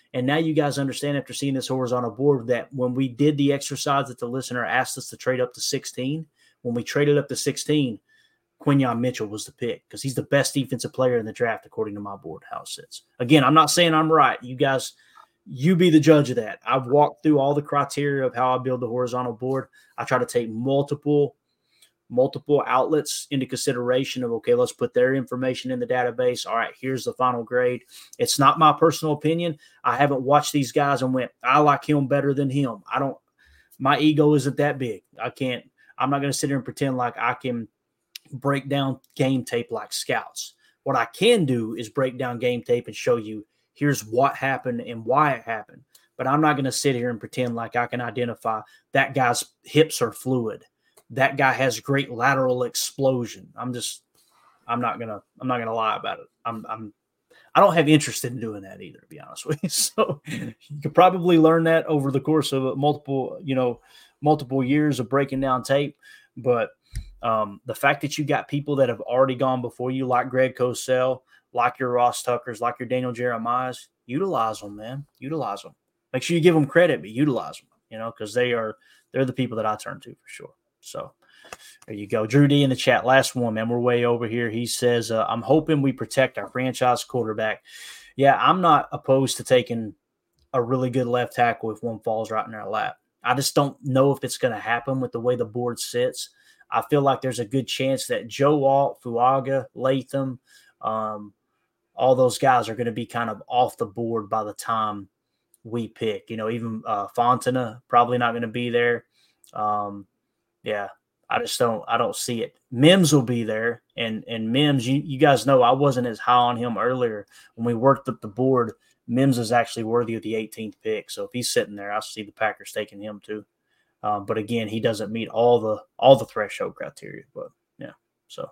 And now you guys understand after seeing this horizontal board that when we did the exercise that the listener asked us to trade up to sixteen, when we traded up to sixteen, Quinyon Mitchell was the pick because he's the best defensive player in the draft, according to my board, how it sits. Again, I'm not saying I'm right. You guys, you be the judge of that. I've walked through all the criteria of how I build the horizontal board. I try to take multiple multiple outlets into consideration of, okay, let's put their information in the database. All right, here's the final grade. It's not my personal opinion. I haven't watched these guys and went, I like him better than him. I don't, my ego isn't that big. I can't, I'm not going to sit here and pretend like I can break down game tape like scouts. What I can do is break down game tape and show you here's what happened and why it happened. But I'm not going to sit here and pretend like I can identify that guy's hips are fluid. That guy has great lateral explosion. I'm just, I'm not gonna, I'm not gonna lie about it. I'm, I'm, I don't have interest in doing that either, to be honest with you. So you could probably learn that over the course of multiple, you know, multiple years of breaking down tape. But um, the fact that you got people that have already gone before you, like Greg Cosell, like your Ross Tuckers, like your Daniel Jeremiahs, utilize them, man. Utilize them. Make sure you give them credit, but utilize them. You know, because they are, they're the people that I turn to for sure. So there you go. Drew D in the chat. Last one, man. We're way over here. He says, uh, I'm hoping we protect our franchise quarterback. Yeah, I'm not opposed to taking a really good left tackle if one falls right in our lap. I just don't know if it's going to happen with the way the board sits. I feel like there's a good chance that Joe Alt, Fuaga, Latham, um, all those guys are going to be kind of off the board by the time we pick. You know, even uh, Fontana probably not going to be there. Um, Yeah, I just don't. I don't see it. Mims will be there, and and Mims, you, you guys know I wasn't as high on him earlier when we worked up the board. Mims is actually worthy of the eighteenth pick, so if he's sitting there, I see the Packers taking him too. Um, but again, he doesn't meet all the all the threshold criteria. But yeah, so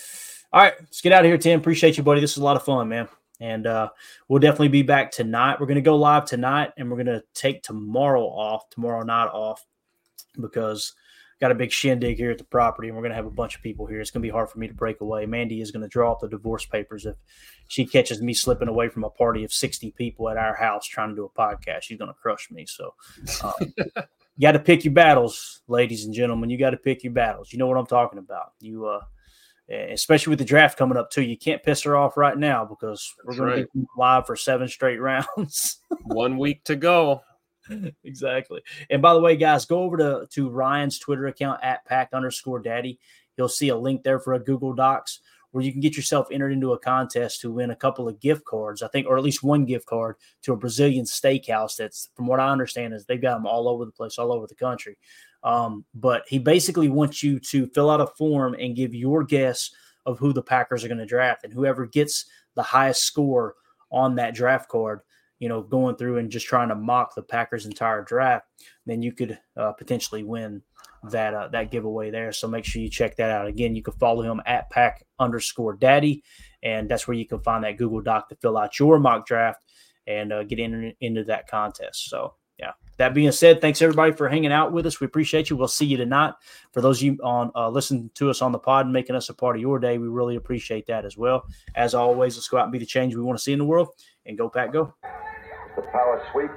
all right, let's get out of here, Tim. Appreciate you, buddy. This is a lot of fun, man. And uh, we'll definitely be back tonight. We're going to go live tonight, and we're going to take tomorrow off, tomorrow night off, because got a big shindig here at the property, and we're going to have a bunch of people here. It's going to be hard for me to break away. Mandy is going to draw up the divorce papers if she catches me slipping away from a party of sixty people at our house trying to do a podcast. She's going to crush me. So um, you got to pick your battles, ladies and gentlemen. You got to pick your battles. You know what I'm talking about. You, uh, especially with the draft coming up too, you can't piss her off right now because we're going right. to be live for seven straight rounds. One week to go. Exactly. And by the way, guys, go over to, to Ryan's Twitter account at pack underscore daddy. You'll see a link there for a Google Docs where you can get yourself entered into a contest to win a couple of gift cards, I think, or at least one gift card to a Brazilian steakhouse. That's, from what I understand, is they've got them all over the place, all over the country. Um, but he basically wants you to fill out a form and give your guess of who the Packers are going to draft, and whoever gets the highest score on that draft card, you know, going through and just trying to mock the Packers' entire draft, then you could uh, potentially win that uh, that giveaway there. So make sure you check that out. Again, you can follow him at pack underscore daddy, and that's where you can find that Google Doc to fill out your mock draft and uh, get in, into that contest. So, yeah. That being said, thanks everybody for hanging out with us. We appreciate you. We'll see you tonight. For those of you on uh, listening to us on the pod and making us a part of your day, we really appreciate that as well. As always, let's go out and be the change we want to see in the world, and go Pack, go. The power sweep.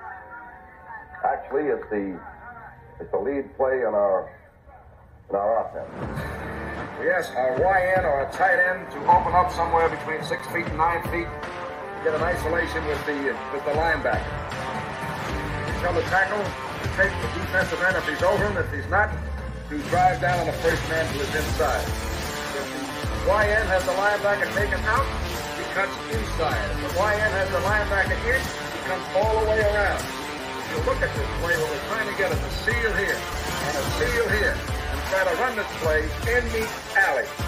Actually, it's the it's the lead play in our in our offense. We ask our Y N or a tight end to open up somewhere between six feet and nine feet. Get an isolation with the with the linebacker. Tell the tackle to take the defensive end if he's over him. If he's not, to drive down on the first man to his inside. If the Y N has the linebacker taken out, he cuts inside. If the Y N has the linebacker in, he comes all the way around. If you look at this play, what we're trying to get is a seal here and a seal here, and try to run this play in the alley.